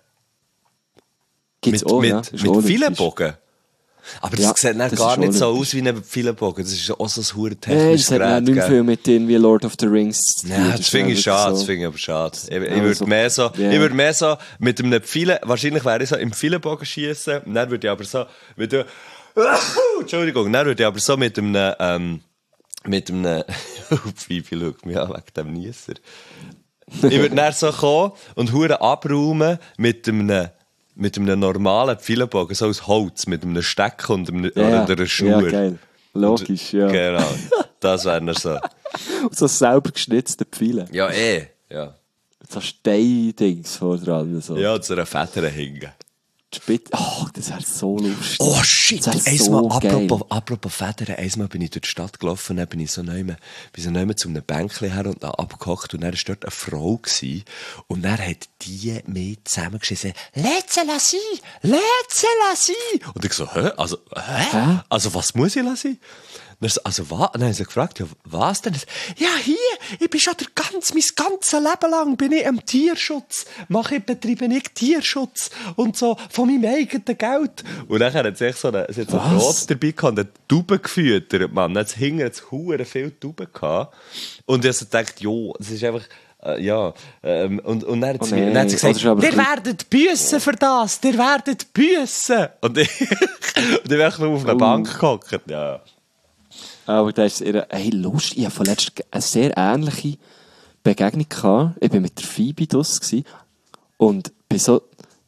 Gibt's mit, auch, mit, ja. Ist mit auch vielen olympisch. Bogen? Aber das Ja, sieht dann das gar ist nicht so olympisch. aus wie ein vielen Bogen. Das ist ja auch so ein hure Nein, technisches das hat dann Gerät. nicht mehr gell? viel mit denen wie Lord of the Rings zu tun. Ja, das ist finde ich wirklich schade, so. das finde ich aber schade. Ich, ich Ja, würde so- mehr so, ja. ich würde mehr so mit einem Pfeilen, wahrscheinlich wäre ich so im Pfeilenbogen schießen, und dann würde ich aber so, mit dem, Entschuldigung, dann würde ich aber so mit einem, ähm, mit einem, Pfeife schaut mich an wegen dem Niesser. Ich würde dann so kommen und hure abräumen mit einem, mit einem normalen Pfeilenbogen, so aus Holz, mit einem Stecker und einem, Ja, oder einer Schnur. ja, geil. Logisch, ja. Genau, das wäre dann so. Und so selber geschnitzte Pfeile. Ja, eh, ja. So Steindings vor dran. So. Ja, zu einer Feder hängen. Die Spitze. Oh, das wäre so lustig. Oh shit, Das wär einmal, so geil. apropos, apropos Federn, einmal bin ich durch die Stadt gelaufen, dann bin ich so neume, bin so neume zu einem Bänkchen her und da abgehockt und dann war dort eine Frau gewesen, und dann hat die mich zusammengeschissen, «Laisse la sein! Laisse la sein!» Und ich so, hä? Also, hä? Hä? Also, was muss ich lassen? dann so, also was? Und dann haben sie gefragt, ja, was denn? Ja, hier, ich bin schon der ganz, mein ganzes Leben lang bin ich am Tierschutz. Mache ich, betreibe ich Tierschutz und so, von meinem eigenen Geld. Und dann hat sie so eine, sie hat so ein Brot dabei gehabt und eine Taube gefüttert, Mann. Dann hat es hinten jetzt hure viele Tauben gehabt. Und ich habe so gedacht, jo, das ist einfach, äh, ja, ähm, und, und dann hat sie, oh nee, dann hat sie gesagt, ihr werdet büssen für das, ihr werdet büssen. Und ich, und ich bin einfach nur auf einer uh. Bank gehockt, ja. Aber da ist ihr, hey, lustig, ich hatte vorletzt eine sehr ähnliche Begegnung gehabt. Ich war mit der Phoebe draussen und bin so,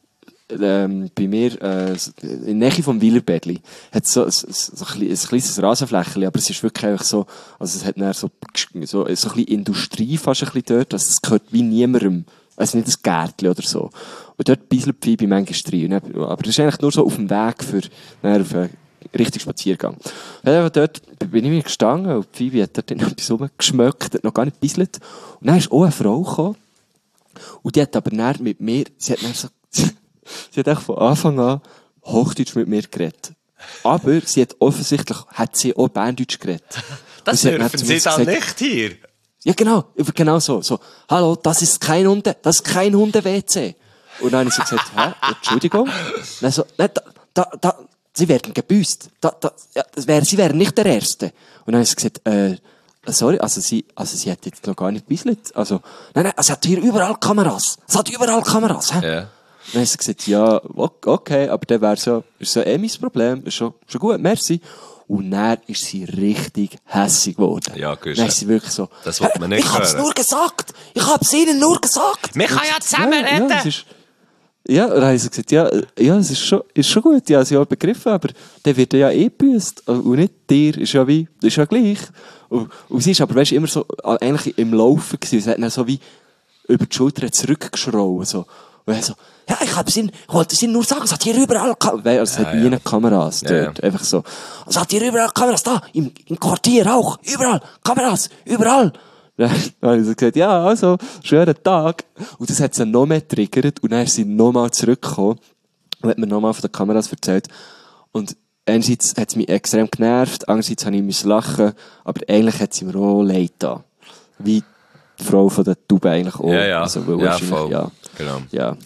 ähm, bei mir, äh, in der Nähe vom Weilerbädli, hat so, so, so ein, ein kleines Rasenflächchen, aber es ist wirklich einfach so, also es hat dann so, so, so ein bisschen Industrie fast ein bisschen dort, also es gehört wie niemandem, also nicht ein Gärtchen oder so. Und dort bisselt die Phoebe manchmal rein. Aber das ist eigentlich nur so auf dem Weg für, dann auf einen richtig Spaziergang. Ja, dort bin ich mir gestanden und die Phoebe hat dort etwas rumgeschmeckt, hat noch gar nicht bisselt. Und dann ist auch eine Frau gekommen und die hat aber dann mit mir, sie hat dann so, sie hat von Anfang an Hochdeutsch mit mir geredet. Aber sie hat offensichtlich, hat sie auch Berndeutsch geredet. Das dürfen sie dann nicht hier. Ja, genau, genau so, so. Hallo, das ist kein Hunde, das ist kein Hunde-W C. Und dann habe ich so gesagt, hä, Entschuldigung. Und dann so, nein, da, da, da, sie werden gebüßt. Da, da, ja, das wär, sie wären nicht der Erste. Und dann habe ich gesagt, äh, sorry, also sie, also sie hat jetzt noch gar nicht bisselt. Also, nein, nein, es hat hier überall Kameras. Es hat überall Kameras, hä? Ja. Dann hat sie gesagt, ja, okay, aber dann wäre so, ist so eh mein Problem, ist schon, schon gut, merci. Und dann ist sie richtig hässig geworden. Ja, gut. Dann ist sie wirklich so, das wollte man nicht ich hab's nur gesagt, ich hab's ihnen nur gesagt. Wir können ja zusammen ja, reden. Ja, ist, ja, dann haben sie gesagt, ja, ja, es ist schon, ist schon gut, ja, sie haben begriffen, aber der wird ja eh gebüßt. Und nicht dir, ist ja wie, ist ja gleich. Und, und sie ist aber, weißt du, immer so, eigentlich im Laufen gewesen. Sie hat dann so wie über die Schulter zurückgeschrauben, so. Und er so, ja, ich hab's ihnen, ich wollte es ihnen nur sagen, es hat hier überall Kameras. Also, es ja, hat ja. nie Kameras dort. Ja, ja. Einfach so. Es hat hier überall Kameras, da, im, im Quartier auch, überall, Kameras, überall. Dann habe ich so gesagt, ja, also, schönen Tag. Und das hat sie noch mehr getriggert. Und dann ist sie nochmal zurückgekommen und hat mir nochmal von den Kameras erzählt. Und einerseits hat es mich extrem genervt, andererseits habe ich müssen lachen, aber eigentlich hat sie mir auch leid da. Wie die Frau von der Tube eigentlich auch. Ja, ja, also, weil ja, voll. Ja, genau. Ja.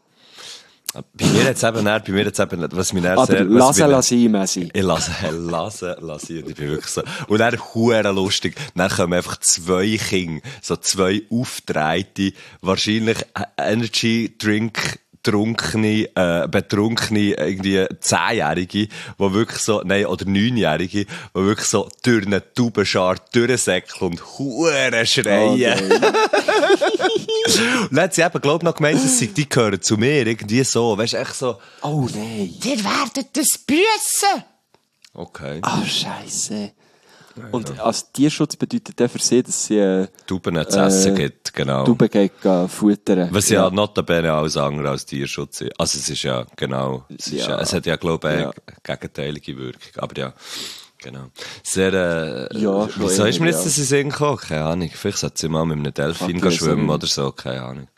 Bei mir jetzt eben nicht, bei mir jetzt eben nicht, was mich sehr... Aber lassen, lassen, Messi. Ich lasse, lasse, lasse, ich bin wirklich so. Und dann hure lustig, dann kommen einfach zwei Kinder, so zwei aufgedrehte, wahrscheinlich Energy Drink Betrunkene, äh, betrunkene, irgendwie Zehnjährige, die wirklich so, nein, oder Neunjährige, die wirklich so durch eine Taubenschar durchsäckeln und hure schreien. Oh, und dann hat sie eben, glaub ich, noch gemeint, dass sie, die gehören zu mir, irgendwie so, weißt du, echt so. Oh nein. Ihr werdet das büssen! Okay. Ah, oh, Scheisse. Und ja. Als Tierschutz bedeutet der für sie, dass sie äh, Tauben nicht zu essen äh, gibt, genau. Tauben gehen futtern. Was ja, ja notabene alles andere als Tierschutz ist. Also es ist ja, genau, es, ist, ja. es hat ja, glaube ich, eine ja. gegenteilige Wirkung. Aber ja, genau. Sehr, äh, ja, wieso ist mir jetzt das in den Sinn gekommen? Keine Ahnung. Vielleicht sollte sie mal mit einem Delfin Ach, schwimmen oder so, keine Ahnung.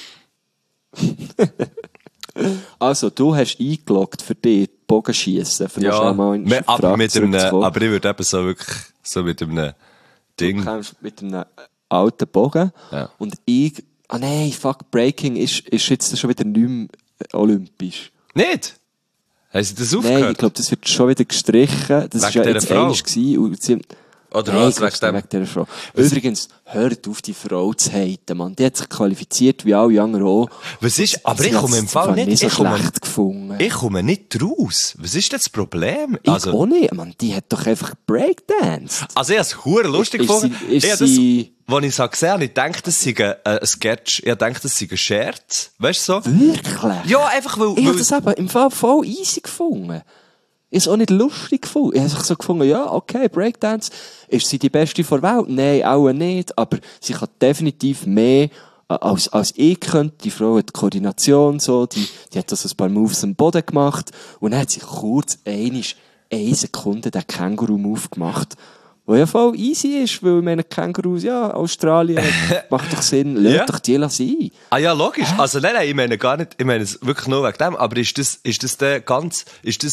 Also, du hast eingeloggt für dich Bogenschiessen. Für ja, mal mehr, aber, mit einem, aber ich würde eben so wirklich so mit einem Ding. Du kommst mit einem alten Bogen. Ja. Und ich, ah nein, fuck, Breaking ist, ist jetzt schon wieder nicht mehr olympisch. Nicht? Haben sie das aufgehört? Nein, ich glaube, das wird schon wieder gestrichen. Das war ja jetzt einiges gewesen. Und sie, Oder nein, was, wegen dem? Wegen dieser Frau. Übrigens, hört auf, die Frau zu haten, Mann. Die hat sich qualifiziert, wie alle anderen auch. Was ist, aber ich komme im Fall nicht, nicht so ich komme, schlecht gefunden. Ich komme nicht raus. Was ist denn das Problem? Ich also, auch nicht, Mann. Die hat doch einfach Breakdanced. Also, ich habe es hure lustig gefunden. Ist ich sie... Das, als ich es gesehen habe, ich dachte, das sei ein, ein Sketch. Ich dachte, das sei ein Scherz. Weißt du so? Wirklich? Ja, einfach weil... Ich weil habe das eben im Fall voll easy gefunden. Ist auch nicht lustig gefunden. Ich habe so gefunden, ja, okay, Breakdance. Ist sie die Beste der Welt? Nein, auch nicht. Aber sie kann definitiv mehr, als, als ich könnte. Die Frau hat die Koordination, so. Die, die hat das ein paar Moves am Boden gemacht. Und dann hat sie kurz einisch, eine Sekunde den Känguru-Move gemacht. Was ja voll easy ist, weil ich meine, Kängurus, ja, Australien, macht doch Sinn, lass ja. doch die sein. Ah ja, logisch. Äh? Also nein, nein, ich meine gar nicht, ich meine es wirklich nur wegen dem. Aber ist das, ist das der ganz, ist das,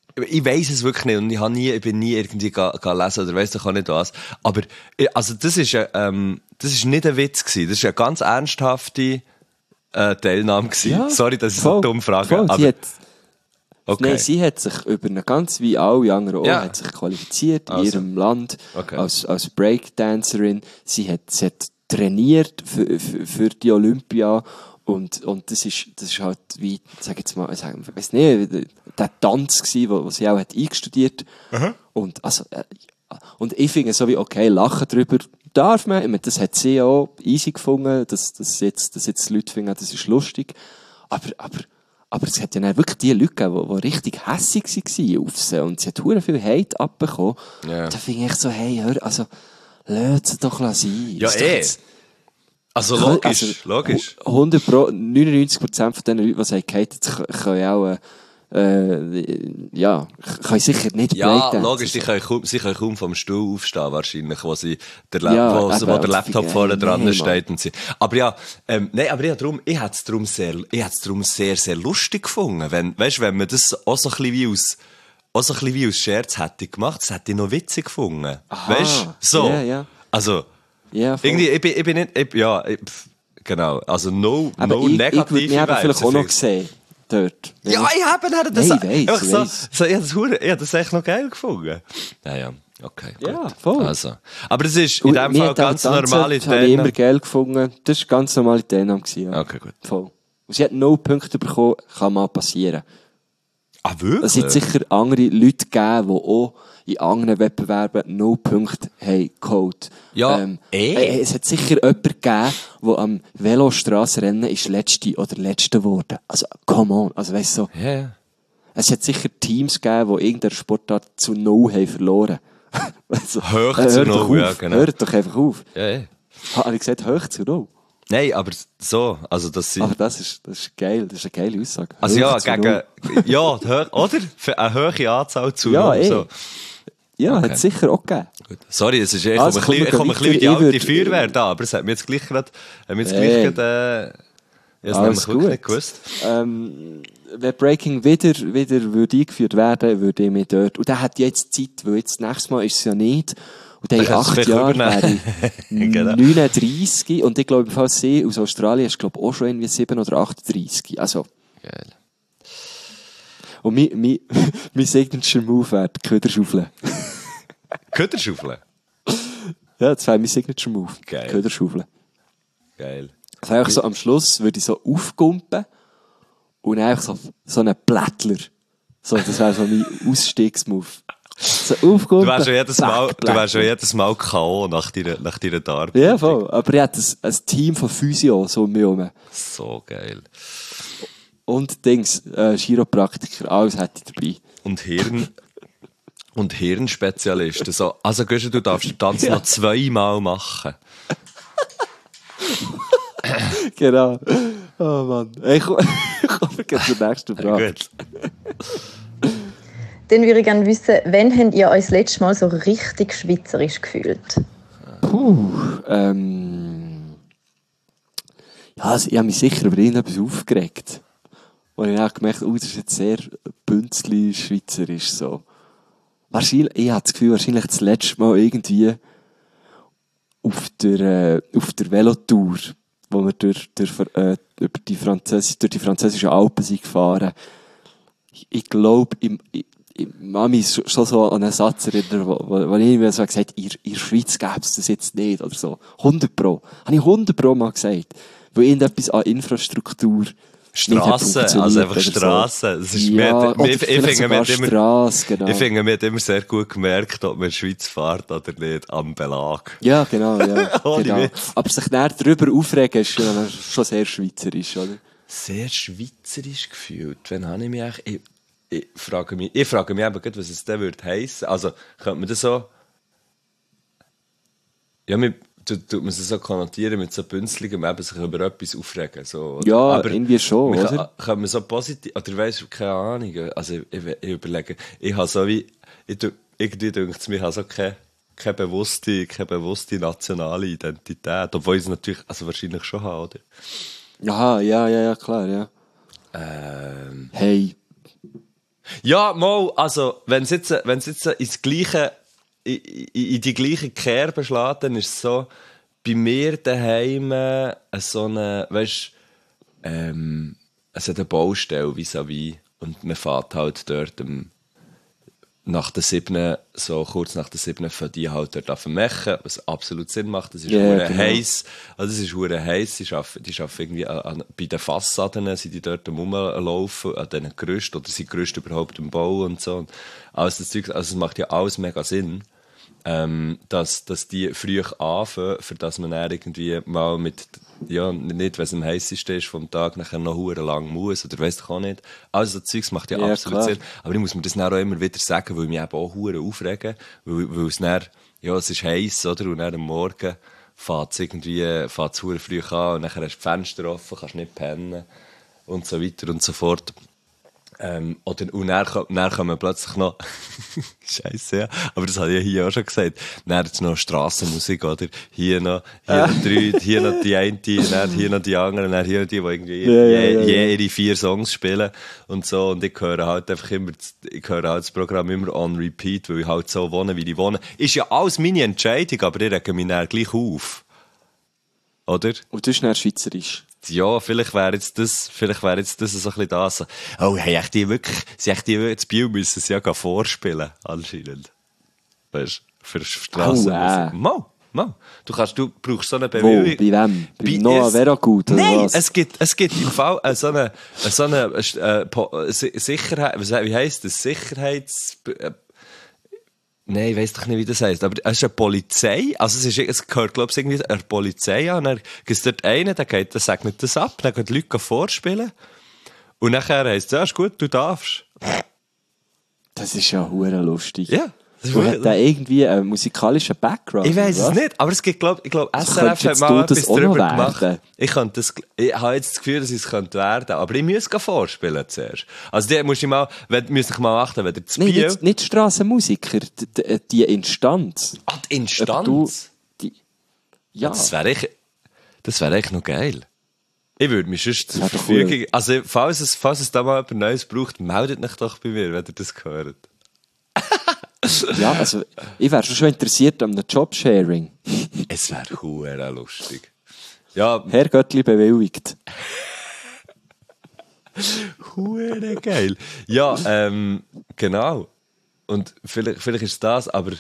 Ich weiss es wirklich nicht und ich, hab nie, ich bin nie irgendwie ga, ga lesen oder weiss doch auch nicht was. Aber also das ist, ähm, das ist nicht ein Witz gewesen. Das ist eine ganz ernsthafte äh, Teilnahme gewesen. Ja, Sorry, dass ich voll, so dumm frage. voll. Aber, Sie hat, okay. Nein, sie hat sich über eine ganz wie alle anderen auch, Ja. hat sich qualifiziert Also. in ihrem Land Okay. als, als Breakdancerin. Sie hat, sie hat trainiert für, für, für die Olympia. Und, und das ist, das ist halt wie, sag jetzt mal, ich weiss nicht, der Tanz gsi, wo, wo sie auch hat eingestudiert. Mhm. Und, also, äh, und ich finde so wie, okay, lachen drüber darf man. Ich meine, das hat sie auch easy gefunden, dass, dass jetzt, dass jetzt die Leute finden, das ist lustig. Aber, aber, aber es hat ja dann wirklich die Leute gegeben, die, die richtig hässig waren auf sie. Und sie hat verdammt viel Hate abbekommen. Ja. Da finde ich so, hey, hör, also, lass sie doch sein. Ja, Das ist doch eh. jetzt- Also logisch, Also, logisch. hundert Pro, neunundneunzig Prozent von den Leuten, die sagen, jetzt können auch, äh, ja, können sicher nicht Ja, Breakdancen. logisch, sie können, kaum, sie können kaum vom Stuhl aufstehen, wahrscheinlich, wo, sie der, La Ja, wo, eben, wo der und Laptop wie vorne geil, dran nee, steht und sie. Aber ja, ähm, nein, aber ich, drum, ich hätte es darum sehr, ich hätte es darum sehr, sehr lustig gefunden, wenn, weißt, wenn man das auch so ein bisschen wie aus, auch so ein bisschen wie aus Scherz hätte gemacht, das hätte ich noch witzig gefunden. Aha, Weißt, so. ja, ja. Also, Ja, voll. irgendwie, ich bin, ich bin nicht, ich, ja, ich, pf, genau, also no, Aber no ich, ich negative würde mich eben Vibes, vielleicht auch ich noch finde. sehen. Dort. Wenn Ja, ich habe dann das, Nein, ich weiss, einfach ich so, weiss. so, ich habe das, hure- ich habe das echt noch geil gefunden. Ja, ja, okay, gut. Ja, voll. Also. Aber das ist in Und dem mir Fall hat auch ganz Tanzen- normale Das habe ich immer Teilnahme. geil gefunden. Das war ganz normale Teilnahme. gewesen, Ja. Okay, gut. Voll. Und sie hat null Punkte bekommen, kann mal passieren. Ah, wirklich? Es hat sicher andere Leute gegeben, die auch in anderen Wettbewerben null Punkte haben geholt. Ja, eh. äh, Es hat sicher jemanden gegeben, der am Velostrassenrennen ist Letzte oder Letzte geworden. Also, come on. Also, weißt du, so. Ja, ja. Es hat sicher Teams gegeben, die irgendeine Sportart zu null haben verloren. also, Hoch äh, zu hört null, doch auf. ja, genau. Hört doch einfach auf. Ja, ja. Habe ich gesagt, hoch zu null? Nein, aber so, also das sind, Aber das ist, das ist geil. Das ist eine geile Aussage. also Hoch ja, zu gegen, null. ja, die Hö- oder? Für eine hohe Anzahl zu Ja, null, eh. so. Ja, Okay. hat es sicher auch gegeben. Gut. Sorry, es ist, ich Also, komme ein bisschen, ich komme ein kommen wir bisschen wie die weiter. alte Ich Feuerwehr da, aber es hat mir jetzt gleich gerade, hat mir jetzt Hey. gleich gerade, äh, ich habe es Alles nämlich wirklich gut. nicht gewusst. Ähm, wenn Breaking wieder, wieder würde eingeführt werden, würde ich mich dort, und der hat jetzt Zeit, weil jetzt nächstes Mal ist es ja nicht, und dann in Dann kannst du acht es Jahren vielleicht wäre ich Genau. neununddreißig, und ich glaube, falls sie aus Australien ist, glaube ich, auch schon irgendwie sieben oder achtunddreißig. Also, Geil. und mein, mein, mein Signature Move wäre die Köderschaufeln. Köderschaufeln? Ja, das wäre mein Signature Move. Geil. Die Köderschaufeln. Geil. Das wäre einfach so, am Schluss würde ich so aufgumpen und dann einfach so, so einen Plättler. So, das wäre so mein Ausstiegsmove. So aufgumpen. Du wärst schon jedes Mal, du Plättler. wärst schon jedes Mal K O nach deiner, nach deiner Darbietung. Ja, voll. Aber ich hatte ein, ein Team von Physio so um mich herum. So geil. Und Dings, äh, Chiropraktiker, alles hätte ich dabei. Und Hirn, und Hirnspezialisten. So, also, Gösche, du darfst den Tanz Ja. noch zweimal machen. Genau. Oh Mann. Ich komme komm jetzt zur nächsten Frage. Gut. Dann würde ich gerne wissen, wann habt ihr euch das letzte Mal so richtig schweizerisch gefühlt? Puh, ähm, ja, also ich habe mich sicher über irgendetwas aufgeregt. Und ich habe gemerkt, oh, das ist jetzt sehr bünzli schweizerisch so. Wahrscheinlich, ich habe das Gefühl, wahrscheinlich das letzte Mal irgendwie auf der, äh, auf der Velotour, wo wir durch, durch, äh, über die Französ durch die französischen Alpen sind gefahren. Ich, ich glaube, ich, ich, ich kann mich schon schon so an einen Satz erinnern, wo, wo, wo ich mir so gesagt habe, in, in der Schweiz gäbe es das jetzt nicht, oder so. hundert Pro. Habe ich hundert Pro mal gesagt. Weil irgendetwas an Infrastruktur Strassen, also einfach Strassen. Das ist ja, mir, ich, ich, finde, mir immer, Strasse, genau. ich finde, man hat immer sehr gut gemerkt, ob man in der Schweiz fährt oder nicht, am Belag. Ja, genau, ja. Ohne genau. Witz. Aber sich dann darüber aufregen, ist schon, schon sehr schweizerisch, oder? Sehr schweizerisch gefühlt. Wann habe ich mich eigentlich, ich, ich frage mich, ich frage mich eben, was es dann würde heissen. Also, könnte man das so, ja, mit, tut tut man es so konnotieren mit so Bünzlingen, eben sich über etwas aufregen, so. oder? Ja, Aber irgendwie schon, man kann, oder? kann man so positiv, oder weißt du, keine Ahnung, also ich, ich, ich überlege, ich habe so wie, ich, tu- irgendwie denke es mir, ich habe so keine, keine bewusste, keine bewusste nationale Identität, obwohl ich es natürlich, also wahrscheinlich schon habe, oder? Aha, ja, ja, ja, klar, ja. Ähm, Hey, Ja, mal, also, wenn es jetzt, wenn's jetzt ins gleiche, in, in, in die gleiche Kerbe schlägt, dann ist es so, bei mir daheim äh, so eine, weißt, ähm, es hat eine Baustelle vis-à-vis und man fährt halt dort ähm, nach der siebten, so kurz nach der siebten, für die halt dort auf machen, was absolut Sinn macht. Das ist yeah, hure genau. heiß. Also, es ist hure heiß. Die arbeiten, die arbeiten irgendwie an, an, bei den Fassaden, sind die dort am rumlaufen, an diesen Gerüsten, oder sind Gerüste überhaupt im Bau und so. Und alles das Zeug, also, es macht ja alles mega Sinn. Ähm, dass, dass die früh anfangen, für dass man dann irgendwie mal mit, ja, nicht, wenn es am heissesten ist vom Tag, nachher noch hure lang muss, oder weiss ich auch nicht. Also, das Zeugs macht ja, Ja, absolut klar. Sinn. Aber ich muss mir das dann auch immer wieder sagen, weil ich mich eben auch hure aufregen, weil, weil es dann, ja, es ist heiß, oder? Und dann am Morgen fährt es irgendwie, fährt es hure früh an, und nachher hast du die Fenster offen, kannst nicht pennen, und so weiter und so fort. Ähm, oder, und dann, dann kommen plötzlich noch, Scheiße, ja, aber das habe ich ja hier auch schon gesagt, dann ist noch Strassenmusik, oder? Hier noch, hier noch drei, hier noch die eine, dann hier noch die anderen, dann hier noch die, die irgendwie Ja, ja, je, ja, je ja. ihre vier Songs spielen und so, und ich höre halt einfach immer, ich höre halt das Programm immer on repeat, weil ich halt so wohne, wie ich wohne. Ist ja alles meine Entscheidung, aber ich rege mich dann gleich auf. Oder? Und das ist dann schweizerisch. Ja, vielleicht wäre jetzt das, vielleicht wäre jetzt das so ein bisschen das. Oh, hey, echt die wirklich, sie echt die jetzt Biel müssen sie ja gar vorspielen, anscheinend. Weißt du, für Strassen. Oh, äh. Mal, mal. Du kannst, du brauchst so eine Wo? Bewilligung. Bei wem? Bei Bei- Noah es- Veragut, oder Nein, was? es gibt, es gibt im Fall äh, so eine, äh, so eine, äh, Po- äh, Si- Sicherheit, was, wie heisst das? Sicherheits, äh, Nein, ich weiss doch nicht, wie das heisst. Aber es ist eine Polizei. Also es, ist, es gehört, glaube ich, irgendwie einer Polizei an. Und dann gibt es dort einen, der geht, der sagt nicht das ab. Dann gehen die Leute vorspielen. Und nachher heisst es, ja, ist gut, du darfst. Das ist ja hure lustig. Ja. Das ist Du wirklich- hat da irgendwie einen musikalischen Background? Ich weiss oder es was? nicht, aber es gibt, glaub, ich glaube, Also S R F könntest hat jetzt mal du das etwas auch noch darüber werden? gemacht. Ich, könnte das, ich habe jetzt das Gefühl, dass ich es könnte werden, aber ich muss gehen vorspielen zuerst. Also, die muss ich mal, wenn, muss ich mal achten, wenn der zu Nein, Biel... nicht, nicht Strassenmusiker, die, die, die Instanz. Ah, die Ob Instanz? Du, die, ja, Das wäre echt, das wäre echt noch geil. Ich würde mich sonst zur wär doch Verfügung... Also, falls es, falls es da mal jemand Neues braucht, meldet euch doch bei mir, wenn ihr das hört. ja, also ich wäre schon interessiert an einem Jobsharing. Es wäre hure lustig. Ja, Herr Göttli bewilligt. hure geil. Ja, ähm, genau. Und vielleicht, vielleicht ist es das, aber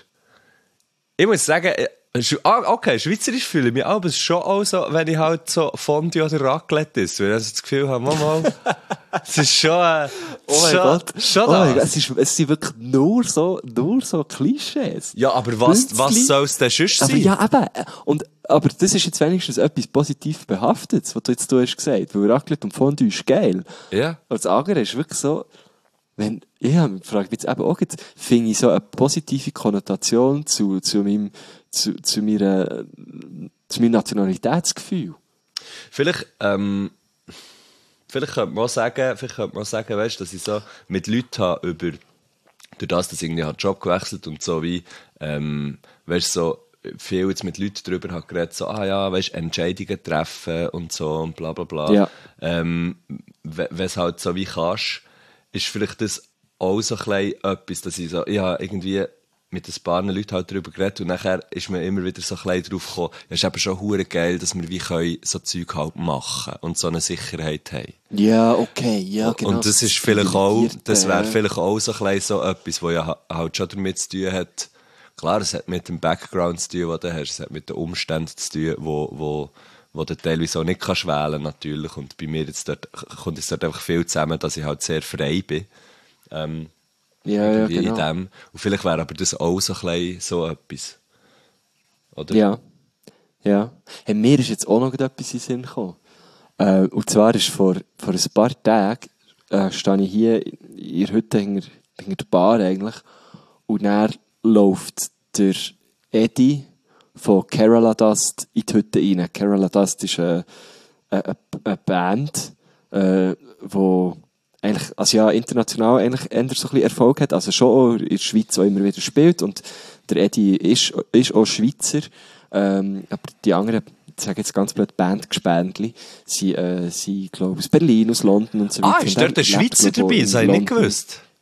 ich muss sagen, äh, Sch- ah, okay, schweizerisch fühle ich mich auch, aber es ist schon auch so, wenn ich halt so Fondue oder Raclette esse, weil ich also das Gefühl habe, mal, es ist schon, äh, Oh mein schon, Gott. schon oh mein Gott. das. Es, ist, es sind wirklich nur so, nur so Klischees. Ja, aber was, was Bünzli. soll es denn sonst Aber sein? ja, eben. Und, aber das ist jetzt wenigstens etwas positiv Behaftetes, was du jetzt du hast gesagt. Weil Raclette und Fondue ist geil. Ja. Als andere ist wirklich so, wenn, ich habe mich gefragt, jetzt eben auch jetzt, finde ich so eine positive Konnotation zu, zu meinem, zu, zu meiner, zu meinem Nationalitätsgefühl. Vielleicht, ähm, vielleicht könnte man auch sagen, vielleicht könnte man auch sagen, weißt, dass ich so mit Leuten habe über, durch das, dass ich irgendwie einen Job gewechselt und so wie, ähm, weißt, so, viel jetzt mit Leuten darüber habe geredet, so, ah ja, weißt, Entscheidungen treffen und so und bla bla bla. Ja. Ähm, wenn es halt so wie kannst, ist vielleicht das auch so ein bisschen etwas, dass ich so, ich habe irgendwie mit ein paar Leuten halt darüber geredet und nachher ist mir immer wieder so ein bisschen drauf gekommen, ja, ist eben schon hure geil, dass wir wie können so Zeug halt machen und so eine Sicherheit haben. Ja, okay, ja, genau. Und das ist vielleicht auch, das wäre Privilegierte, vielleicht auch so ein bisschen so etwas, was ja ha- halt schon damit zu tun hat. Klar, es hat mit dem Background zu tun, den du hast, es hat mit den Umständen zu tun, wo, wo, wo du teilweise auch nicht kannst wählen natürlich. Und bei mir jetzt dort, kommt es dort einfach viel zusammen, dass ich halt sehr frei bin. Ähm, Ja, ja, irgendwie in genau. dem. Und vielleicht wäre aber das auch so ein bisschen so etwas. Oder? Ja. Ja. Hey, mir ist jetzt auch noch etwas in den Sinn gekommen. Äh, und zwar ist vor, vor ein paar Tagen, äh, stehe ich hier in der Hütte hinter, hinter der Bar eigentlich. Und dann läuft der Eddie von Kerala Dust in die Hütte rein. Kerala Dust ist eine, eine, eine Band, äh, wo eigentlich, also ja, international eigentlich eher so ein bisschen Erfolg hat, also schon auch in der Schweiz auch immer wieder spielt und der Eddie ist, ist auch Schweizer, ähm, aber die anderen, ich sage jetzt ganz blöd, Bandgespendli, sind, äh, sind, glaube ich, aus Berlin, aus London und so weiter. Ah, ist Und dort der er lebt, Schweizer glaube dabei? ich, Das in habe ich nicht London. gewusst.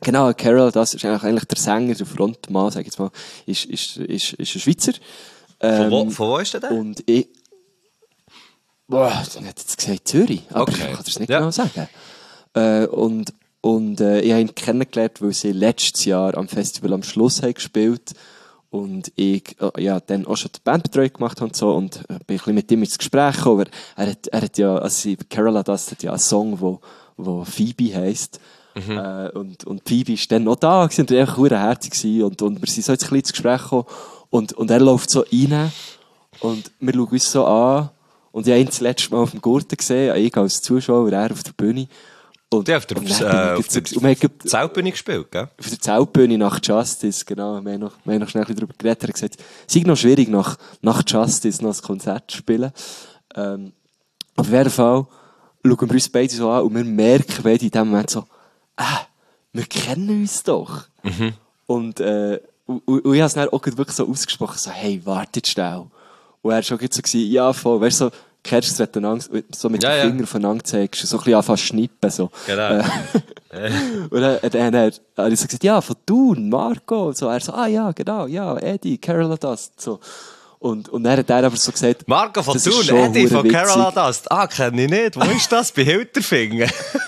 Genau, Carol, das ist eigentlich, eigentlich der Sänger, der Frontmann, sag ich jetzt mal, ist, ist, ist, ist ein Schweizer. Ähm, Von wo, von wo ist der denn? Und ich, boah, dann hat jetzt gesagt Zürich, aber Okay. ich kann das nicht Ja. genau sagen. Äh, und, und, äh, ich habe ihn kennengelernt, weil sie letztes Jahr am Festival am Schluss haben gespielt. Und ich, äh, ja, dann auch schon die Bandbetreuung gemacht und so, und äh, bin ein bisschen mit ihm ins Gespräch gekommen, aber er hat, er hat ja, also sie- Carola das hat ja einen Song, wo, wo Phoebe heisst. Mhm. Äh, und, und Phoebe ist dann noch da gewesen, und er war einfach verdammt herzig gewesen, und, und wir sind so jetzt ein bisschen ins Gespräch gekommen, und, und er läuft so rein, und wir schauen uns so an, und ich habe ihn das letzte Mal auf dem Gurten gesehen, ich als Zuschauer, er auf der Bühne. Und, Die auf der, und dann äh, bin auf ich der jetzt- und wir haben- Zeltbühne gespielt, gell? auf der Zeltbühne nach Justice, genau. Wir haben noch, wir haben noch schnell darüber geredet. Er hat gesagt, es ist noch schwierig, nach, nach Justice noch ein Konzert zu spielen. Ähm, auf jeden Fall schauen wir uns beide so an und wir merken beide in dem Moment so, ah, wir kennen uns doch. Mhm. Und, äh, und, und ich habe es dann auch wirklich so ausgesprochen, so, hey, wartet schnell. Und er war schon so, gewesen, ja, voll, weißt du, so, kennst du es, wenn du einander- so mit Ja, dem ja. Finger voneinander zeigst, so ein bisschen anfangen zu schnippen, so. Genau. Äh, und dann, dann, dann habe ich so gesagt, ja, von Thun, Marco. Und so, er so, ah ja, genau, ja, Eddie, Carola Dust. So. Und, und dann hat er aber so gesagt, Marco von das ist Thun, schon Eddie von verdammt Carola witzig. Dust. Ah, kenne ich nicht. Wo ist das? Bei Hilterfingen.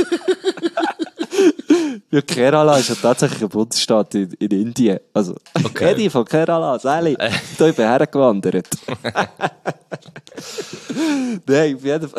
Ja, Kerala ist ja tatsächlich ein Bundesstaat in, in Indien. Also, Okay. Eddie von Kerala, Sally, da ich bin hergewandert. Nein, auf jeden Fall.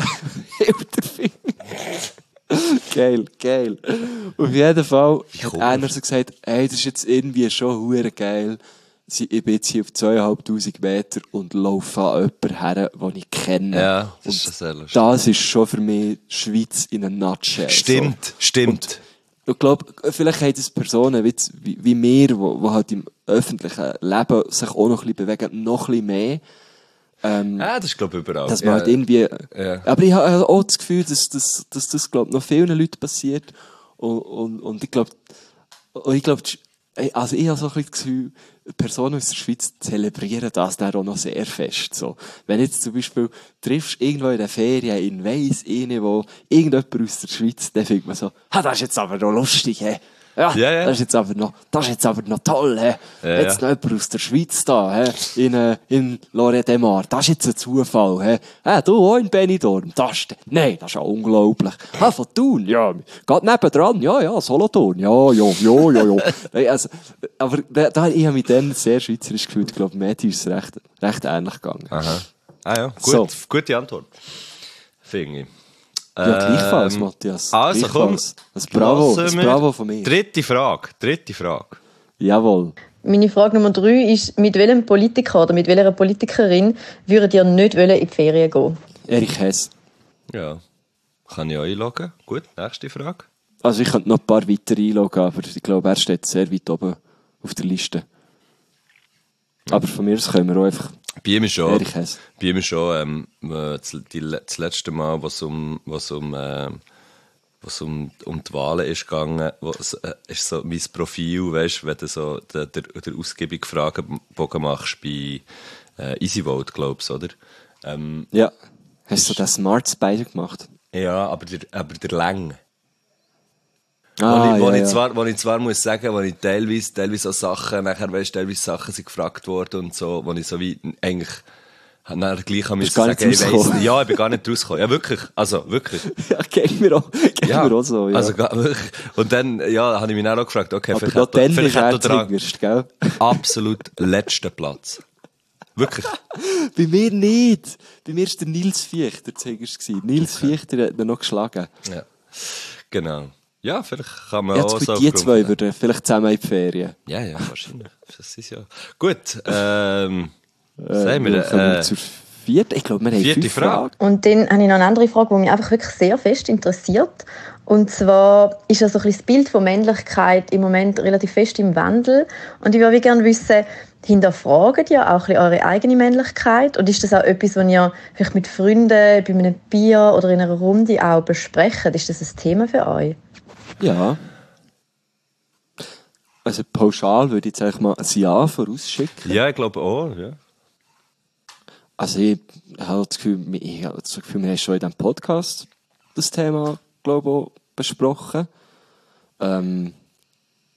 Geil, geil. Auf jeden Fall hat cool. einer so gesagt, hey, das ist jetzt irgendwie schon hure geil. Sie- Ich bin jetzt hier auf zweieinhalbtausend Meter und laufe an jemanden her, den ich kenne. Ja, das und ist schon sehr lustig. das ist schon für mich Schweiz in a nutshell. Stimmt, so. stimmt. Ich glaube, vielleicht haben das Personen wie, wie, wie wir, die halt im öffentlichen Leben sich auch noch ein bisschen bewegen, noch ein bisschen mehr. Ähm, Ja, das ist, glaube ich, überall. dass man ja. halt irgendwie, Ja. aber ich habe auch das Gefühl, dass, dass, dass das, glaube noch vielen Leuten passiert. Und, und, und ich glaube, und ich glaube, also ich habe so ein bisschen das Gefühl, Personen aus der Schweiz zelebrieren das dann auch noch sehr fest. So. Wenn jetzt zum Beispiel triffst irgendwo in der Ferien in Weiss, irgendwo, irgendjemand aus der Schweiz, dann findet man so, ah, das ist jetzt aber noch lustig, hä? Ja, Ja, ja. Das, ist jetzt aber noch, das ist jetzt aber noch toll, hä? Ja, Jetzt ja. noch jemand aus der Schweiz da, hä? In, äh, in Lorette de Mar. Das ist jetzt ein Zufall, hä? Äh, du auch in Benidorm. Das ist, nein, das ist ja unglaublich. Ah, von Thun, ja. Geht nebendran, ja, ja, Solothurn. Ja, ja, ja, ja, ja. Nein, also, aber da, da, ich habe mit denen sehr schweizerisch gefühlt. Ich glaube, Matti ist recht, recht ähnlich gegangen. Aha. Ah ja, gut, So. gute Antwort. Finde ich. Ja, gleichfalls, Ähm, Matthias. Also komm, Gleichfalls. Ein Bravo, hören ein wir. Bravo von mir. Dritte Frage, dritte Frage. Jawohl. Meine Frage Nummer drei ist, mit welchem Politiker oder mit welcher Politikerin würdet ihr nicht wollen in die Ferien gehen? Erich Hess. Ja, kann ich auch einloggen. Gut, nächste Frage. Also ich könnte noch ein paar weitere einloggen, aber ich glaube, er steht sehr weit oben auf der Liste. Aber von mir aus können wir auch einfach Bei ihm ist schon, Erich Hess. bei ihm ist schon ähm, äh, das, die, das letzte Mal, was um, was um, äh, was um, um die Wahlen ist gegangen, was, äh, ist so mein Profil, weißt, wenn du so den, den, den ausgiebigen Fragebogen machst bei äh, EasyVote, glaubst du, oder? Ähm, Ja. Hast du den Smart Spider gemacht? ja, aber der, aber der Länge. Ah, wo, ich, wo, ja, ich ja. zwar, wo ich zwar muss sagen, wo ich teilweise, teilweise auch Sachen, nachher weisst, teilweise Sachen sind gefragt worden und so, wo ich so wie, eigentlich, nachher gleich haben Bist müssen gar nicht sagen, ich weiss, rausgekommen. ja, ich bin gar nicht rausgekommen. Ja, wirklich. Also, wirklich. Ja, geht mir auch, geht Ja, mir auch so, ja. also, ga- wirklich. Und dann, ja, habe ich mich dann auch gefragt, okay, aber vielleicht noch hat er- dann vielleicht ist hat er er dran zwingerst, gell? absolut letzten Platz. Wirklich. Bei mir nicht. Bei mir war der Nils Fichter zuerst. Nils Fichter hat mir noch geschlagen. Ja. Genau. Ja, vielleicht kann man Ja, auch jetzt so bei die aufgrund zwei von- würden vielleicht zusammen in die Ferien. Ja, ja, wahrscheinlich. Das ist ja. Gut, ähm, Äh, sagen wir, wir kommen äh, zur vierten. Ich glaube, wir haben vierte fünf Frage. Fragen. Und dann habe ich noch eine andere Frage, die mich einfach wirklich sehr fest interessiert. Und zwar ist ja so ein bisschen das Bild von Männlichkeit im Moment relativ fest im Wandel. Und ich würde gerne wissen, hinterfragt ihr auch ein bisschen eure eigene Männlichkeit? Und ist das auch etwas, was ihr vielleicht mit Freunden bei einem Bier oder in einer Runde auch besprecht? Ist das ein Thema für euch? Ja. Also pauschal würde ich jetzt eigentlich mal ein Ja vorausschicken. Ja, ich glaube auch, ja. Also ich habe das Gefühl, wir- ich habe das Gefühl, wir haben schon in diesem Podcast das Thema, glaube ich, auch besprochen. Ähm,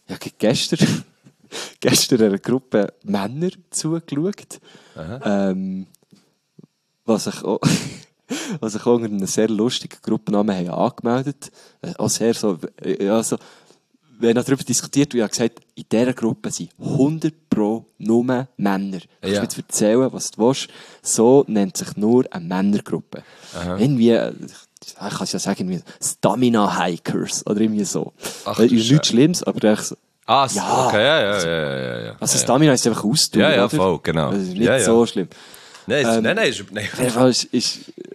ja, gestern, gestern einer Gruppe Männer zugeschaut, ähm, was sich auch, was sich auch unter einem sehr lustigen Gruppennamen haben angemeldet. Äh, auch sehr so, äh, ja, so, wir haben darüber diskutiert und ich habe gesagt, in dieser Gruppe sind hundert pro nur Männer. Du kannst Ja. mir jetzt erzählen, was du willst. So nennt sich nur eine Männergruppe. Aha. Irgendwie, äh, ich kann es ja sagen, irgendwie Stamina-Hikers oder irgendwie so. Ach, Äh, du ist nichts Schlimmes, aber echt so. Ah, so, Ja. okay, ja, ja, ja, ja, ja. Also ja. Stamina ist einfach Ausdauer, Ja, ja, oder? voll, genau. Das ist nicht Ja, ja. so schlimm. Nein, ist, Ähm, nein, nein, ist, nein. Auf jeden Fall ist, ist,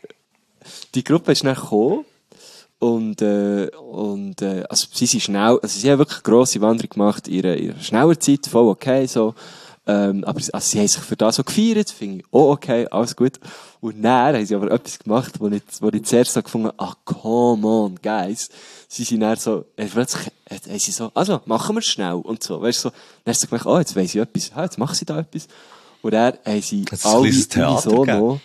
die Gruppe ist dann gekommen und, äh, und, äh, also sie sind schnell, also sie haben wirklich eine grosse Wanderung gemacht, ihre, ihre schneller Zeit, voll okay, so. Ähm, aber also sie haben sich für das so gefeiert, finde ich, oh okay, alles gut. Und dann haben sie aber etwas gemacht, wo ich, wo ich zuerst so gefunden habe, ah, come on, guys. Sie sind dann so, äh, plötzlich, äh, haben sie so, also, machen wir es schnell und so, weißt du, so. Dann hast du gemerkt, oh, jetzt weiss ich etwas, ah, jetzt machen sie da etwas. Und dann haben sie Hat es ein alle kleines Theater unisono,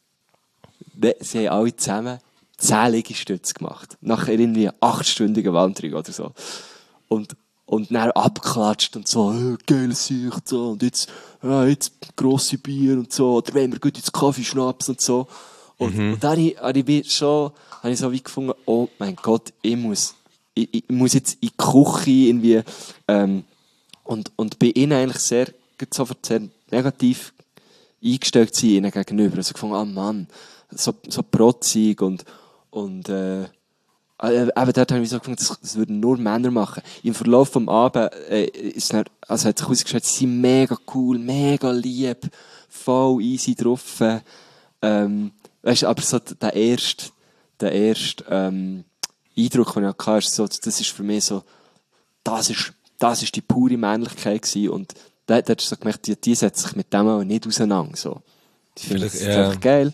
ne, sie haben alle zusammen zehn Liegestütze gemacht. Nach irgendwie achtstündiger Wanderung oder so. Und, und dann abgeklatscht und so, äh, geiles Sicht, und so, und jetzt, ja, jetzt grosse Bier und so, oder wenn wir gut ins Kaffee schnaps und so. Und, und dann habe ich, habe ich schon, habe ich so wie gefunden, oh mein Gott, ich muss, ich, ich muss jetzt in die Küche irgendwie, ähm, und, und bei ihnen eigentlich sehr, sofort sehr negativ eingestellt sein ihnen gegenüber. Also gefunden, ah Mann, so, so protzig und, und, äh, äh, eben dort habe ich so gefunden, das, das würden nur Männer machen. Im Verlauf des Abends, äh, ist dann, also hat sich herausgestellt, sie sind mega cool, mega lieb, voll easy drauf, ähm, weißt du, aber so der erste, der erste, ähm, Eindruck, den ich hatte, ist so, das ist für mich so, das ist, das ist die pure Männlichkeit gewesen und da, da hast du so gemerkt, die, die setzt sich mit dem auch nicht auseinander, so. Die finden das Vielleicht, ja. einfach geil.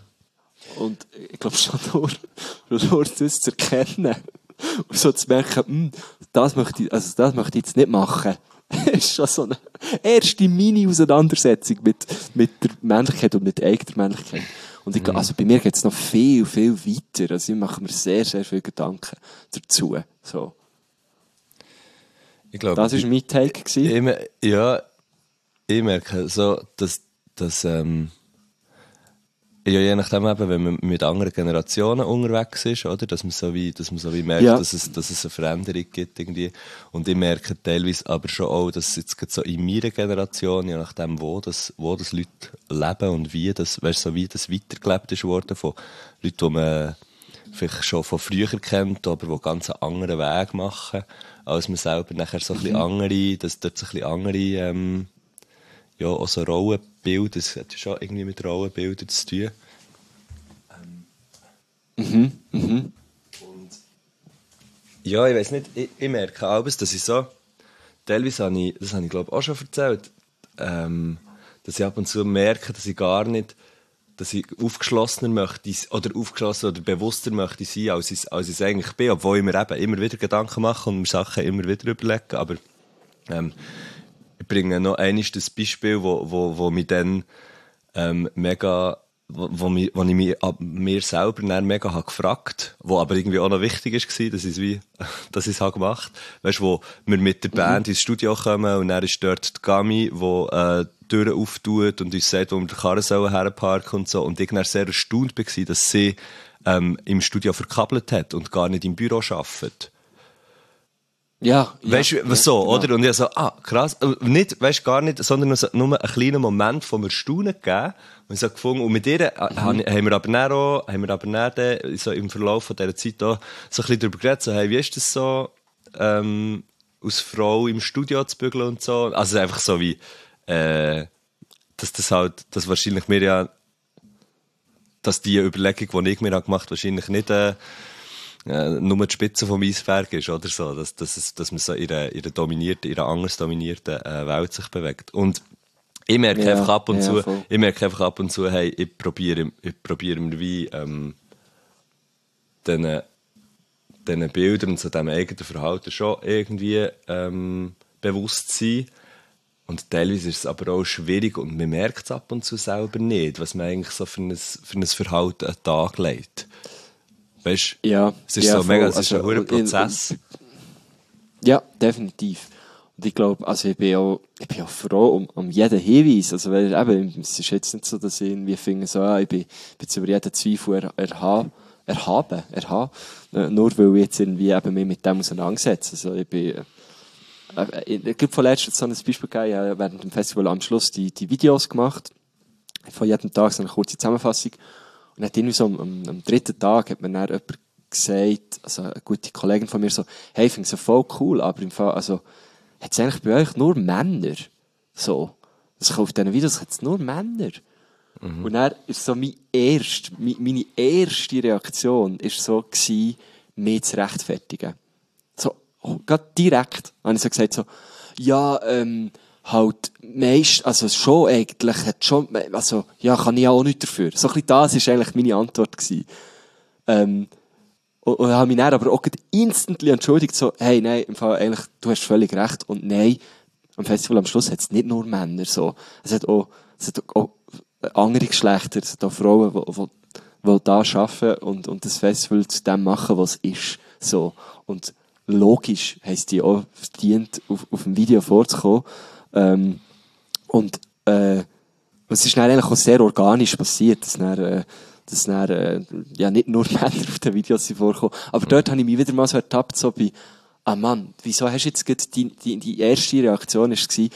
Und ich glaube schon nur, nur das zu erkennen und so zu merken, hm, das möchte ich, also das möchte ich jetzt nicht machen, ist schon so eine erste Mini-Auseinandersetzung mit, mit der Männlichkeit und mit eigener Männlichkeit. Und ich, also bei mir geht es noch viel, viel weiter. Also ich mache mir sehr, sehr viele Gedanken dazu. So. Ich glaube, Das war mein Take gewesen. Ich, mer- ja, ich merke so, dass, dass ähm, ja, je nachdem eben, wenn man mit anderen Generationen unterwegs ist, oder, dass man so wie, dass man so wie merkt, Ja. dass es, dass es eine Veränderung gibt irgendwie. Und ich merke teilweise aber schon auch, dass jetzt gerade so in meiner Generation, je nachdem wo das, wo das Leute leben und wie das, weißt, so wie das weitergelebt ist worden von Leuten, die man vielleicht schon von früher kennt, aber die ganz einen anderen Weg machen, als man selber nachher so ein bisschen andere, dass dort so ein bisschen andere, ähm, ja, auch so Rollenbilder, das hat ja schon irgendwie mit Rollenbildern zu tun. Mhm, mhm. Ja, ich weiss nicht, ich, ich merke auch, dass ich so, teilweise habe ich, das habe ich glaube auch schon erzählt, ähm, dass ich ab und zu merke, dass ich gar nicht, dass ich aufgeschlossener möchte, oder aufgeschlossener oder bewusster möchte sein, als ich, als ich es eigentlich bin, obwohl ich mir eben immer wieder Gedanken mache und mir Sachen immer wieder überlege, aber ähm, ich bringe noch eines das Beispiel, wo, wo, wo mich dann ähm, mega, wo, wo, mich, wo ich mich ab mir selber dann mega habe gefragt, wo aber irgendwie auch noch wichtig war, dass ich es wie, dass ich es habe gemacht. Weißt du, wo wir mit der Band mhm. ins Studio kommen und dann ist dort die Gami, wo äh, die Türen auftut und uns sagt, wo wir den Karren sollen herparken und so. Und ich dann sehr erstaunt war, dass sie ähm, im Studio verkabelt hat und gar nicht im Büro arbeitet. Ja, ja, Weißt du, ja, so, genau. oder? Und ich so, ah, krass. Nicht, weißt gar nicht, sondern nur, so, nur einen kleinen Moment von Erstaunen gegeben. Und ich so gefunden, und mit ihr mhm. haben wir aber dann auch, haben wir aber dann so im Verlauf von dieser Zeit auch so ein bisschen darüber geredet, so, hey, wie ist das so, ähm, als Frau im Studio zu bügeln und so. Also einfach so wie, äh, dass das halt, dass wahrscheinlich mir ja, dass die Überlegung, die ich mir gemacht habe, wahrscheinlich nicht, äh, Ja, nur die Spitze vom Eisberg ist, oder so, dass, dass, es, dass man so in einer, in einer dominierten, in einer anders dominierten äh, Welt sich bewegt. Und ich merke Ja, einfach ab und ja, zu, voll. ich merke einfach ab und zu, hey, ich probiere, ich probiere mir wie, ähm, diesen, diesen Bildern und so diesem eigenen Verhalten schon irgendwie, ähm, bewusst zu sein. Und teilweise ist es aber auch schwierig und man merkt es ab und zu selber nicht, was man eigentlich so für ein, für ein Verhalten an den Tag legt. Weißt du? Ja, Es ist ja, so mega, voll. es ist Also, ein hoher in- Prozess. Ja, definitiv. Und ich glaube, also ich bin auch, ich bin auch froh um, um jeden Hinweis. Also, weil eben, es ist jetzt nicht so, dass ich irgendwie finde, so, ah, ich bin, bin jetzt über jeden Zweifel er, erhaben, erhaben, erhaben, äh, nur weil ich jetzt irgendwie eben mich mit dem auseinandersetze. Also, ich bin, äh, äh, es gibt von letztem so ein Beispiel gegeben, ich habe während dem Festival am Schluss die, die Videos gemacht. Von jedem Tag so eine kurze Zusammenfassung. Und dann irgendwie so am, am, am dritten Tag hat mir dann jemand gesagt, also eine gute Kollegin von mir so, hey, ich finde es ja voll cool, aber im Fall, also, hat es eigentlich bei euch nur Männer? So. Also auf diesen Videos hat es nur Männer. Mhm. Und dann ist so mein erst, meine erste Reaktion ist so gewesen, mich zu rechtfertigen. So, oh, gerade direkt habe ich so gesagt, so, ja, ähm, halt, meist, also schon eigentlich, hat schon, also, ja, kann ich ja auch nichts dafür. So ein bisschen das war eigentlich meine Antwort gewesen. Ähm, und, und habe mich dann aber auch instantly entschuldigt, so, hey, nein, im Fall eigentlich, du hast völlig recht, und nein, am Festival am Schluss hat es nicht nur Männer, so. Es hat auch, es hat auch andere Geschlechter, es hat auch Frauen, die, die, die da arbeiten und, und das Festival zu dem machen, was es ist, so. Und logisch heisst die auch verdient, auf, auf dem Video vorzukommen. Ähm, und äh, es ist dann eigentlich auch sehr organisch passiert, dass dann, äh, dass dann äh, ja, nicht nur Männer auf den Videos vorkommen. Aber mhm. dort habe ich mich wieder mal so ertappt, so bei, ah Mann, wieso hast du jetzt gerade die, die, die erste Reaktion war,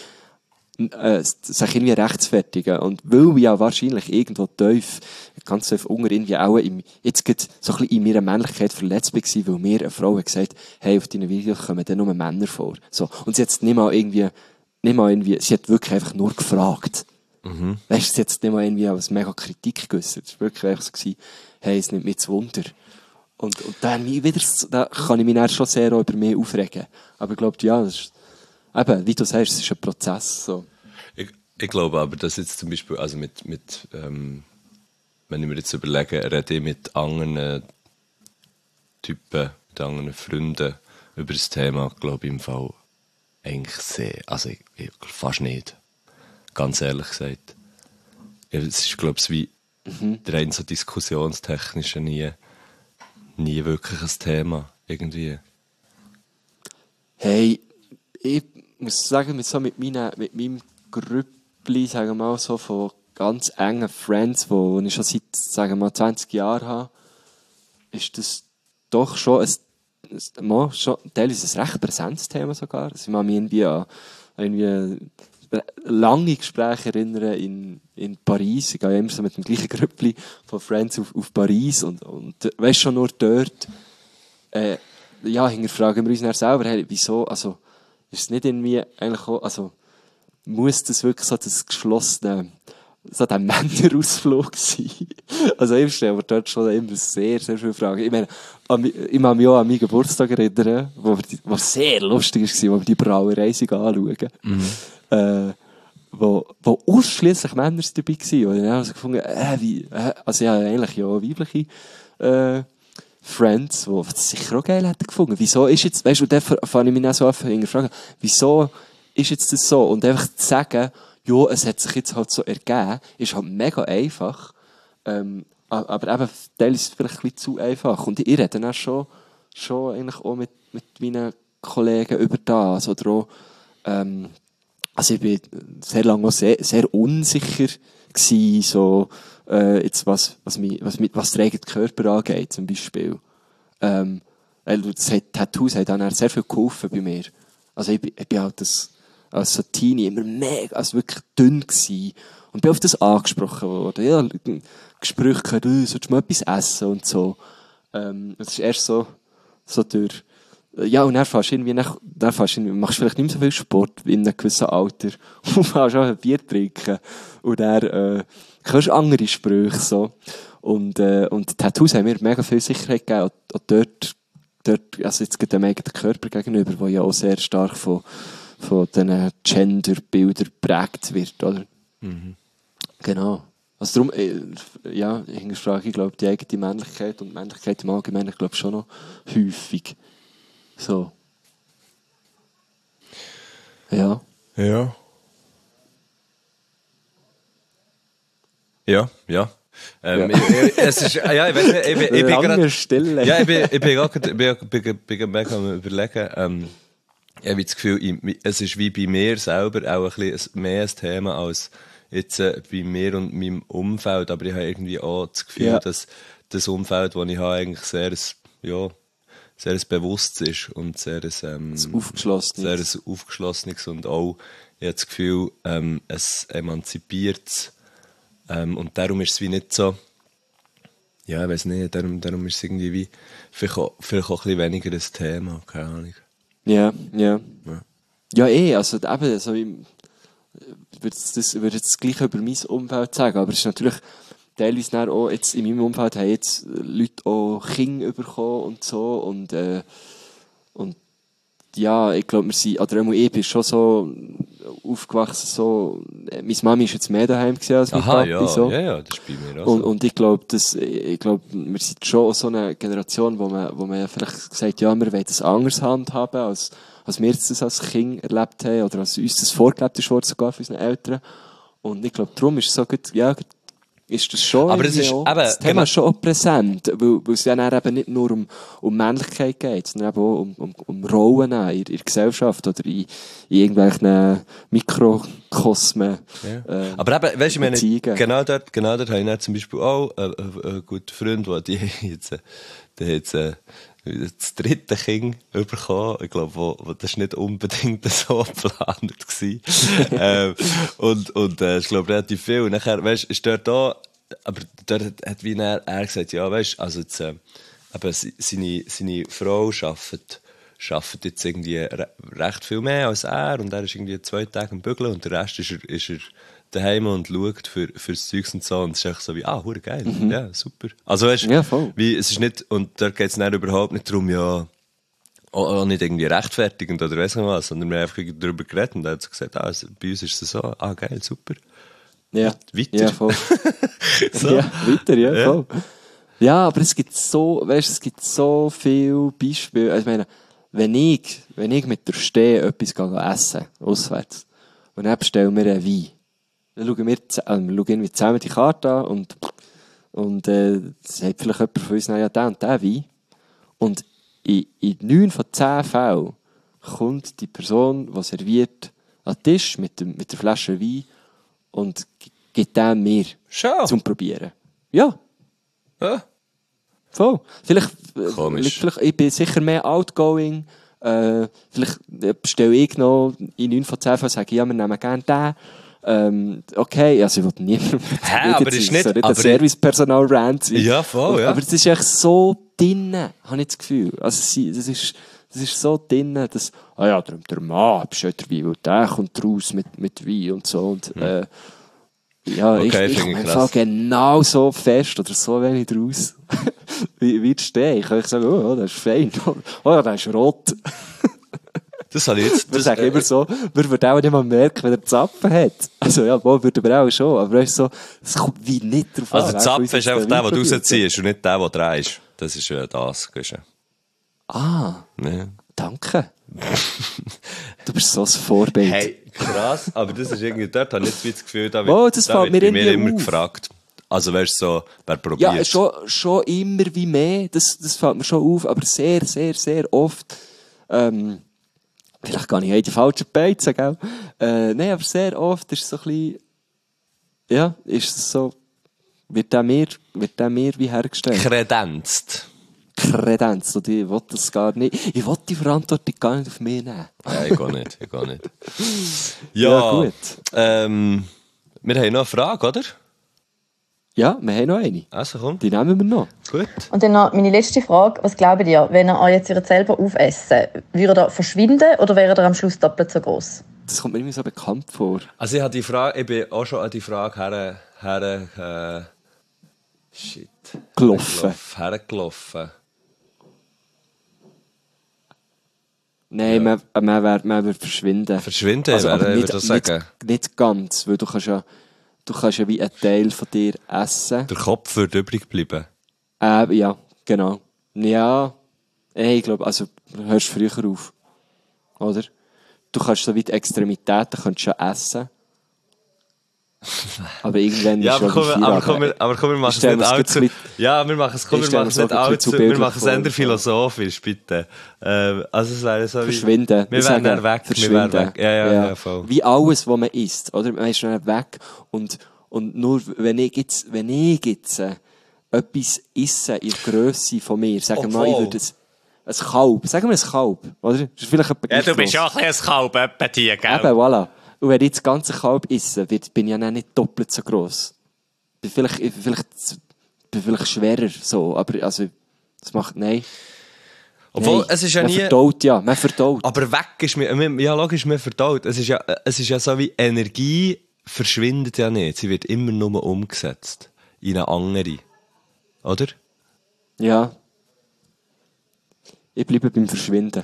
äh, sich irgendwie rechtfertigen. Und weil ich ja wahrscheinlich irgendwo tief, ganz tief unter irgendwie auch im, jetzt gerade so ein bisschen in meiner Männlichkeit verletzt war, weil mir eine Frau hat gesagt, hey, auf deinen Videos kommen dann nur Männer vor. So. Und sie hat jetzt nicht mal irgendwie, nicht mal irgendwie, sie hat wirklich einfach nur gefragt. Mhm. Weißt du, sie hat jetzt nicht mal irgendwie als mega Kritik geäussert. Es war wirklich einfach so gewesen, hey, es nimmt mich zu Wunder. Und, und dann wieder, da kann ich mich dann schon sehr auch über mich aufregen. Aber ich glaube, ja, das ist, eben, wie du sagst, es ist ein Prozess, so. Ich, ich glaube aber, dass jetzt zum Beispiel, also mit, mit, ähm, wenn ich mir jetzt überlege, rede ich mit anderen Typen, mit anderen Freunden über das Thema, glaube ich im Fall eigentlich sehr, also ich, ich, fast nicht. Ganz ehrlich gesagt. Ja, es ist, glaube ich, wie mhm. rein so diskussionstechnisch nie, nie wirklich ein Thema, irgendwie. Hey, ich muss sagen, mit, so mit, meinen, mit meinem Grüppli, sagen wir mal, so von ganz engen Friends, die ich schon seit, sagen wir mal, zwanzig Jahren habe, ist das doch schon ein, ein, mal, schon, teilweise ein recht präsentes Thema sogar. Also ich kann mich irgendwie an irgendwie lange Gespräche erinnern in, in Paris. Ich gehe immer so mit dem gleichen Grüppli von Friends auf, auf Paris und, und weißt schon nur dort, äh, ja, hinterfragen wir uns dann selber, hey, wieso, also, ist es nicht irgendwie eigentlich auch, also, muss das wirklich so das geschlossene, so der Männerausflug sein? Also, ich stelle mir dort schon immer sehr, sehr viele Fragen. Ich meine, ich kann mich auch an meinen Geburtstag erinnern, wo, wir die, wo sehr lustig war, wo wir die Brauerei anschauen. Mhm. Äh, wo, wo ausschliesslich Männer dabei waren. Und dann habe ich gefunden, äh, wie, äh, also, ja, eigentlich ja auch weibliche, äh, Friends, die das sicher auch geil hätten gefunden. Wieso ist jetzt, weißt du, und dann fange ich mich auch so an zu fragen, wieso ist jetzt das so? Und einfach zu sagen, ja, es hat sich jetzt halt so ergeben, ist halt mega einfach, ähm, aber eben, teilweise ist es vielleicht ein bisschen zu einfach. Und ich rede dann auch schon, schon eigentlich auch mit, mit meinen Kollegen über das, oder auch, ähm, also ich bin sehr lange auch sehr, sehr unsicher gewesen, so, äh, jetzt was, was mich, was mit, was der eigene Körper angeht, zum Beispiel. Ähm, das hat, Tattoos haben dann sehr viel geholfen bei mir. Also ich, ich bin halt das, als so Teenie immer mega, also wirklich dünn gewesen. Und bin auf das angesprochen worden. Ja, Gespräche gehört, du sollst mal etwas essen und so. Ähm, das ist erst so, so durch, ja, und dann fährst du irgendwie, nach, dann fährst du irgendwie, machst vielleicht nicht mehr so viel Sport in einem gewissen Alter. Und fährst auch ein Bier trinken. Und dann, äh, hörst du andere Sprüche, so. Und, äh, und die Tattoos haben mir mega viel Sicherheit gegeben. Und, und dort, dort, also jetzt geht dem eigenen Körper gegenüber, der ja auch sehr stark von, von diesen Gender-Bildern geprägt wird, oder? Mhm. Genau. Also darum, äh, ja, ich hinterfrage, ich glaube, die eigene Männlichkeit und Männlichkeit im Allgemeinen, ich glaube schon noch häufig. So. Ja. Ja. Ja, ja. Ähm, ja. Ich, ich, es ist, ja, ich weiß nicht, ich, ich, ich bin gerade, Stille. Ja, ich bin, ich bin gerade, ich bin, bin, bin mega am überlegen, ähm, ich habe das Gefühl, ich, es ist wie bei mir selber auch ein bisschen mehr ein Thema als jetzt äh, bei mir und meinem Umfeld, aber ich habe irgendwie auch das Gefühl, Ja. dass das Umfeld, das ich habe, eigentlich sehr, ein, ja, sehr ein bewusst ist und sehr ein, ähm, Das Aufgeschlossenes. sehr ein aufgeschlossenes und auch, ich habe das Gefühl, ähm, es emanzipiert ähm, und darum ist es wie nicht so, ja, ich weiß nicht, darum, darum ist es irgendwie wie, vielleicht auch, vielleicht auch ein bisschen weniger ein Thema, keine Ahnung. Ja, ja. Ja. Ja, eh, also eben, also ich würde jetzt das, würde jetzt das Gleiche über mein Umfeld sagen, aber es ist natürlich teilweise dann auch, jetzt in meinem Umfeld haben jetzt Leute auch Kinder bekommen und so und, äh, und ja, ich glaube, wir sind, oder einmal ich bin schon so aufgewachsen, so, äh, meine Mami ist jetzt mehr daheim gewesen als mein Aha, Papi, ja, so. ja, ja, das ist bei mir auch Und, so. und ich glaube, dass, ich glaube, wir sind schon so eine Generation, wo man, wo man vielleicht sagt, ja, wir wollen das anders handhaben, als, als wir das als Kind erlebt haben, oder als uns das vorgelebt ist worden, sogar von unseren Eltern. Und ich glaube, darum ist es so gut, ja, ist das schon, Aber es ist auch, eben, das Thema genau- ist schon auch präsent, weil, weil es ja dann eben nicht nur um, um Männlichkeit geht, sondern eben auch um, um, um Rollen in, in der Gesellschaft oder in, in irgendwelchen Mikrokosmen. Ja. äh, Aber eben, weißt du, ich meine, Beziehungen. genau dort, genau dort habe ich dann zum Beispiel auch einen, einen, einen guten Freund, der die jetzt, äh, der hat jetzt, äh, das dritte Kind bekommen. Ich glaube, wo, wo, das war nicht unbedingt so geplant gewesen. ähm, und, und, äh, ich glaube, relativ viel. Und nachher, weißt du, ist dort da, aber dort hat, hat wie er, er gesagt, ja, weißt du, also jetzt, äh, eben, se- seine, seine Frau arbeitet, arbeitet jetzt irgendwie re recht viel mehr als er und er ist irgendwie zwei Tage am Bügeln und der Rest ist er, ist er daheim und schaut für, für das Zeugs und so und es ist echt so wie, ah, hure geil, ja, super. Also weißt Ja, voll. wie, es ist nicht, und da geht es dann überhaupt nicht darum, ja, auch, auch nicht irgendwie rechtfertigend oder weiss nicht was, sondern wir haben einfach darüber geredet und er hat so gesagt, ah, also, bei uns ist es so, ah, geil, super. Ja, Weiter. ja, voll. So. Ja, weiter, ja, Ja. voll. Ja, aber es gibt so, weißt, es gibt so viele Beispiele. Also ich meine, wenn ich, wenn ich mit der Steh etwas gehe essen, auswärts, und dann bestellen wir einen Wein, dann schauen wir, z- äh, wir schauen irgendwie zusammen die Karte an und, und, äh, sagt vielleicht jemand von uns, na ja, der und der Wein. Und in, in neun von zehn Fällen kommt die Person, die serviert, an den Tisch mit, dem, mit der Flasche Wein und g- gibt den mir Schon. zum Probieren. Ja, Ja. voll. Vielleicht, äh, Komisch. liegt vielleicht, ich bin sicher mehr outgoing. Äh, vielleicht äh, bestelle ich noch in neun von zehn Fällen, sage ich, ja, wir nehmen gerne den. Ähm, okay, also ich will niemandem... Hä, aber ist nicht- so nicht aber ein Servicepersonal-Rant sein. Ja, voll, ja. Aber es ist echt so drinnen, habe ich das Gefühl. Also sie- das ist, das ist so drinnen, dass, ah ja, der, der Mann bestellt der Wein, weil der kommt raus mit, mit Wein und so. Und, äh, ja, Okay, ich, ich finde ich komme krass. einfach genau so fest oder so wenig draus, wie, wie stehe. Ich kann ich sagen, oh, das ist fein. Oh ja, das ist rot. Das habe ich jetzt... Wir Das, sagen immer so, wir würden auch nicht mal merken, wenn er Zapfen hat. Also ja, wohl würden wir auch schon, aber weißt du, so, es kommt wie nicht drauf also an. der wer von Zapfen uns ist jetzt einfach den der, Wein den du probiert. rausziehst und nicht der, der drehst. Das ist äh, das. Gehst du. Ah, Ja. danke. Du bist so ein Vorbild. Hey, krass, aber das ist irgendwie, dort habe ich jetzt wie das Gefühl, da Oh, wird, das da fällt wird mir bei mir irgendwie immer auf. gefragt. Also weißt du, so, wer probiert. Ja, schon, schon immer wie mehr, das, das fällt mir schon auf, aber sehr, sehr, sehr oft, ähm, vielleicht gar nicht in die falschen Beizen, gell? Äh, nein, aber sehr oft ist es so ein bisschen, ja, ist es so, wird der mir, wird der mir wie hergestellt. Kredenzt. Kredenz, und ich will das gar nicht, ich will die Verantwortung gar nicht auf mich nehmen. Ja, ich gehe nicht, ich gehe nicht. Ja, Ja, gut. Ähm, wir haben noch eine Frage, oder? Ja, wir haben noch eine. Also komm, Die nehmen wir noch. gut. Und dann noch meine letzte Frage. Was glaubt ihr, wenn ihr euch jetzt selber aufessen, würde er verschwinden oder wäre er am Schluss doppelt so groß? Das kommt mir irgendwie so bekannt vor. Also ich, habe die Frage, ich bin auch schon an die Frage her, her äh, shit. Gelaufen. Hergelaufen. Nein, man, man wird man wird verschwinden. Verschwinden, Also, aber wäre, ich nicht, würde das sagen. nicht, nicht ganz, weil du kannst ja, du kannst ja wie einen Teil von dir essen. Der Kopf würde übrig bleiben. Äh, ja, genau. Ja, ey, ich glaube, also, du hörst früher auf. Oder? Du kannst so wie die Extremitäten kannst schon essen. Aber irgendwann Ja, ist aber schon komm, die aber Feierabend. komm, wir- aber komm, wir machen Ich es stell nicht mir's allzu... grad Ja, wir machen es, komm, Ich wir stell machen es mir's nicht auch grad allzu... zu Wir bildlich machen es eher vor. philosophisch, bitte. Ähm, also es wäre so wie... Verschwinden. Wir Ich wären sage, dann weg, wir verschwinden. wären weg. Ja, ja, ja, voll. Wie alles, was man isst, oder? Man ist schnell weg. Und, und nur, wenn ich jetzt, wenn ich jetzt, äh, etwas esse in der Grösse von mir, sagen wir mal, ich Obwohl. würde es, ein Kalb, sagen wir ein Kalb, oder? Das ist vielleicht etwa Ja, gleich du bist gross. ja auch ein bisschen ein Kalb, etwa die, gell? Eben, voilà. Und wenn ich das ganze Kalb esse, wird, bin ich ja dann nicht doppelt so gross. Bin vielleicht, ich bin vielleicht, bin vielleicht schwerer, so, aber, also, das macht, nein. Obwohl, Nein. es ist ja man nie... verdaut, ja, man verdaut. Aber weg ist mir... Ja, logisch, mir verdaut. Es ist ja, es ist ja so wie Energie verschwindet ja nicht. Sie wird immer nur umgesetzt. In eine andere. Oder? Ja. Ich bleibe beim Verschwinden.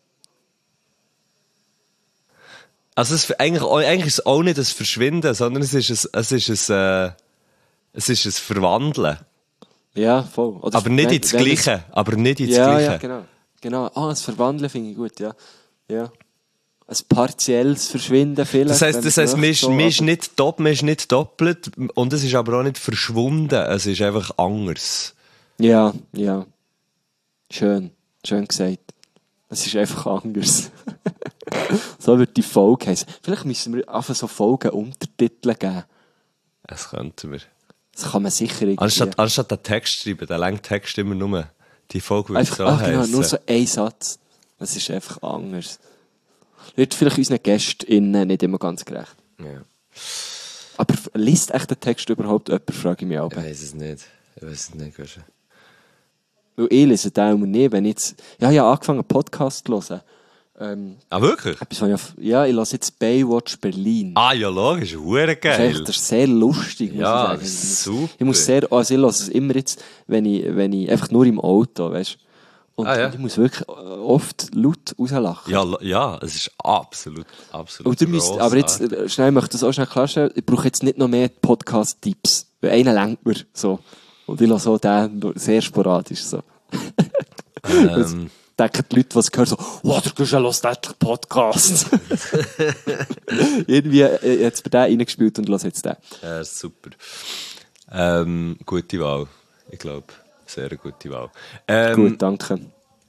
Also es, eigentlich, eigentlich ist es auch nicht das Verschwinden, sondern es ist ein, es ist ein, äh, es ist ein Verwandeln. Ja, voll. Oder Aber nicht wenn- ins wenn Gleiche. Aber nicht ins es- Ja, Gleiche. ja, genau. Genau. Ah, das Verwandeln finde ich gut, ja. Ja. Ein partielles Verschwinden vielleicht. Das heisst, wenn das man heisst, man ist, möchte, man ist aber- nicht doppelt, man ist nicht doppelt und es ist aber auch nicht verschwunden. Es ist einfach anders. Ja, ja. Schön. Schön gesagt. Es ist einfach anders. So wird die Folge heißen. Vielleicht müssen wir einfach so Folgen Untertitel geben. Das könnten wir. Das kann man sicher irgendwie. Anstatt, anstatt den Text schreiben, den langen Text immer nur. Die Folge würde einfach, so ach, genau, heissen. nur so ein Satz. Es ist einfach anders. Wird vielleicht unseren GästInnen nicht immer ganz gerecht. Ja. Aber liest echt den Text überhaupt jemand, frage ich mich auch. Ich weiß es nicht. Ich weiß es nicht, Gosche. Weil ich lese den immer nie, wenn ich jetzt... Ja, ich habe angefangen, einen Podcast zu hören. Ähm, Ah, wirklich? etwas, was ich auf, ja, ich höre jetzt Baywatch Berlin. Ah, ja, logisch. Hure Das ist, geil. echt, das ist sehr lustig, muss Ja, ich sagen. Ich muss- super. Ich muss sehr... Also ich höre es immer jetzt, wenn ich, wenn ich... Einfach nur im Auto, weißt du. Und, Ah, ja. und ich muss wirklich oft laut rauslachen. Ja, lo- ja, es ist absolut, absolut Und ihr müsst, aber jetzt, grossartig. äh, schnell, ich möchte das auch schnell klarstellen, ich brauche jetzt nicht noch mehr Podcast-Tipps. Weil einen lenkt mir, so. Und ich lasse so den nur sehr sporadisch, so. Ähm, Denken die Leute, die es hören, so, wow, der Guschen hört den Podcast. Irgendwie, äh, hat es bei den reingespielt und lasse jetzt den. ja, super. Ähm, gute Wahl. Ich glaube, sehr gute Wahl. Ähm, Gut, danke.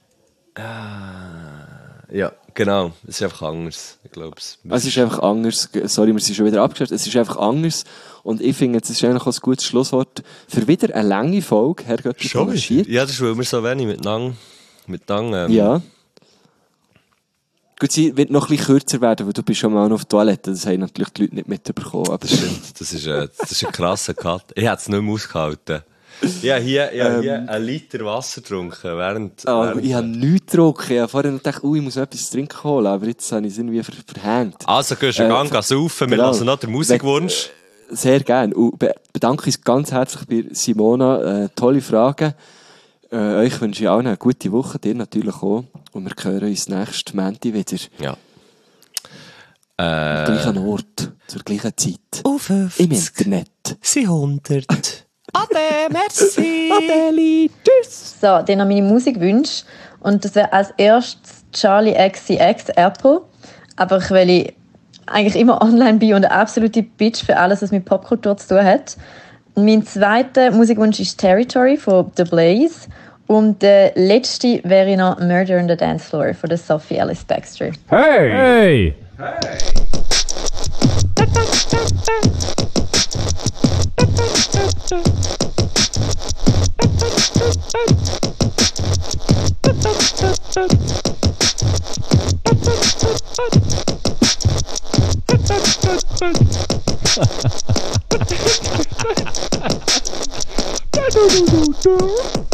Ja, genau. Es ist einfach anders. Ich glaube es. Es ist einfach anders. Sorry, wir sind schon wieder abgestellt. Es ist einfach anders. Und ich finde, es ist eigentlich auch ein gutes Schlusswort für wieder eine lange Folge. Herr Göttli Schon panaschiert. Ja, das ist, weil wir so wenig miteinander... miteinander ähm, Ja. Gut, sie wird noch ein bisschen kürzer werden, weil du bist schon mal auf die Toilette. Das haben natürlich die Leute nicht mitbekommen. Aber Das ist, das ist, äh, das ist ein krasser Cut. Ich hätte es nicht mehr ausgehalten. Ich habe hier, ich habe hier einen Liter Wasser getrunken, während... Ah, während ich habe nichts getrunken. Ich habe vorher noch gedacht, oh, ich muss noch etwas zu trinken holen, aber jetzt habe ich es irgendwie ver verhängt. Also, gehst du Äh, gang gehen saufen, wir genau. lassen noch den Musikwunsch. Sehr gerne. Und be bedanke uns ganz herzlich bei Simona. Äh, tolle Fragen. Äh, euch wünsche ich allen eine gute Woche, dir natürlich auch. Und wir hören uns nächsten Montag wieder. Ja. Am Äh, gleichen Ort, zur gleichen Zeit. auf Im Internet. sie hundert. Ade, merci. Adeli, tschüss! So, dann noch meine Musikwünsche. Und das wäre als erstes Charlie X C X Apple. Einfach weil ich eigentlich immer online bin und eine absolute Bitch für alles, was mit Popkultur zu tun hat. Mein zweiter Musikwunsch ist Territory von The Blaze. Und der letzte wäre noch Murder on the Dance Floor von der Sophie Ellis Bextor. Hey! Hey!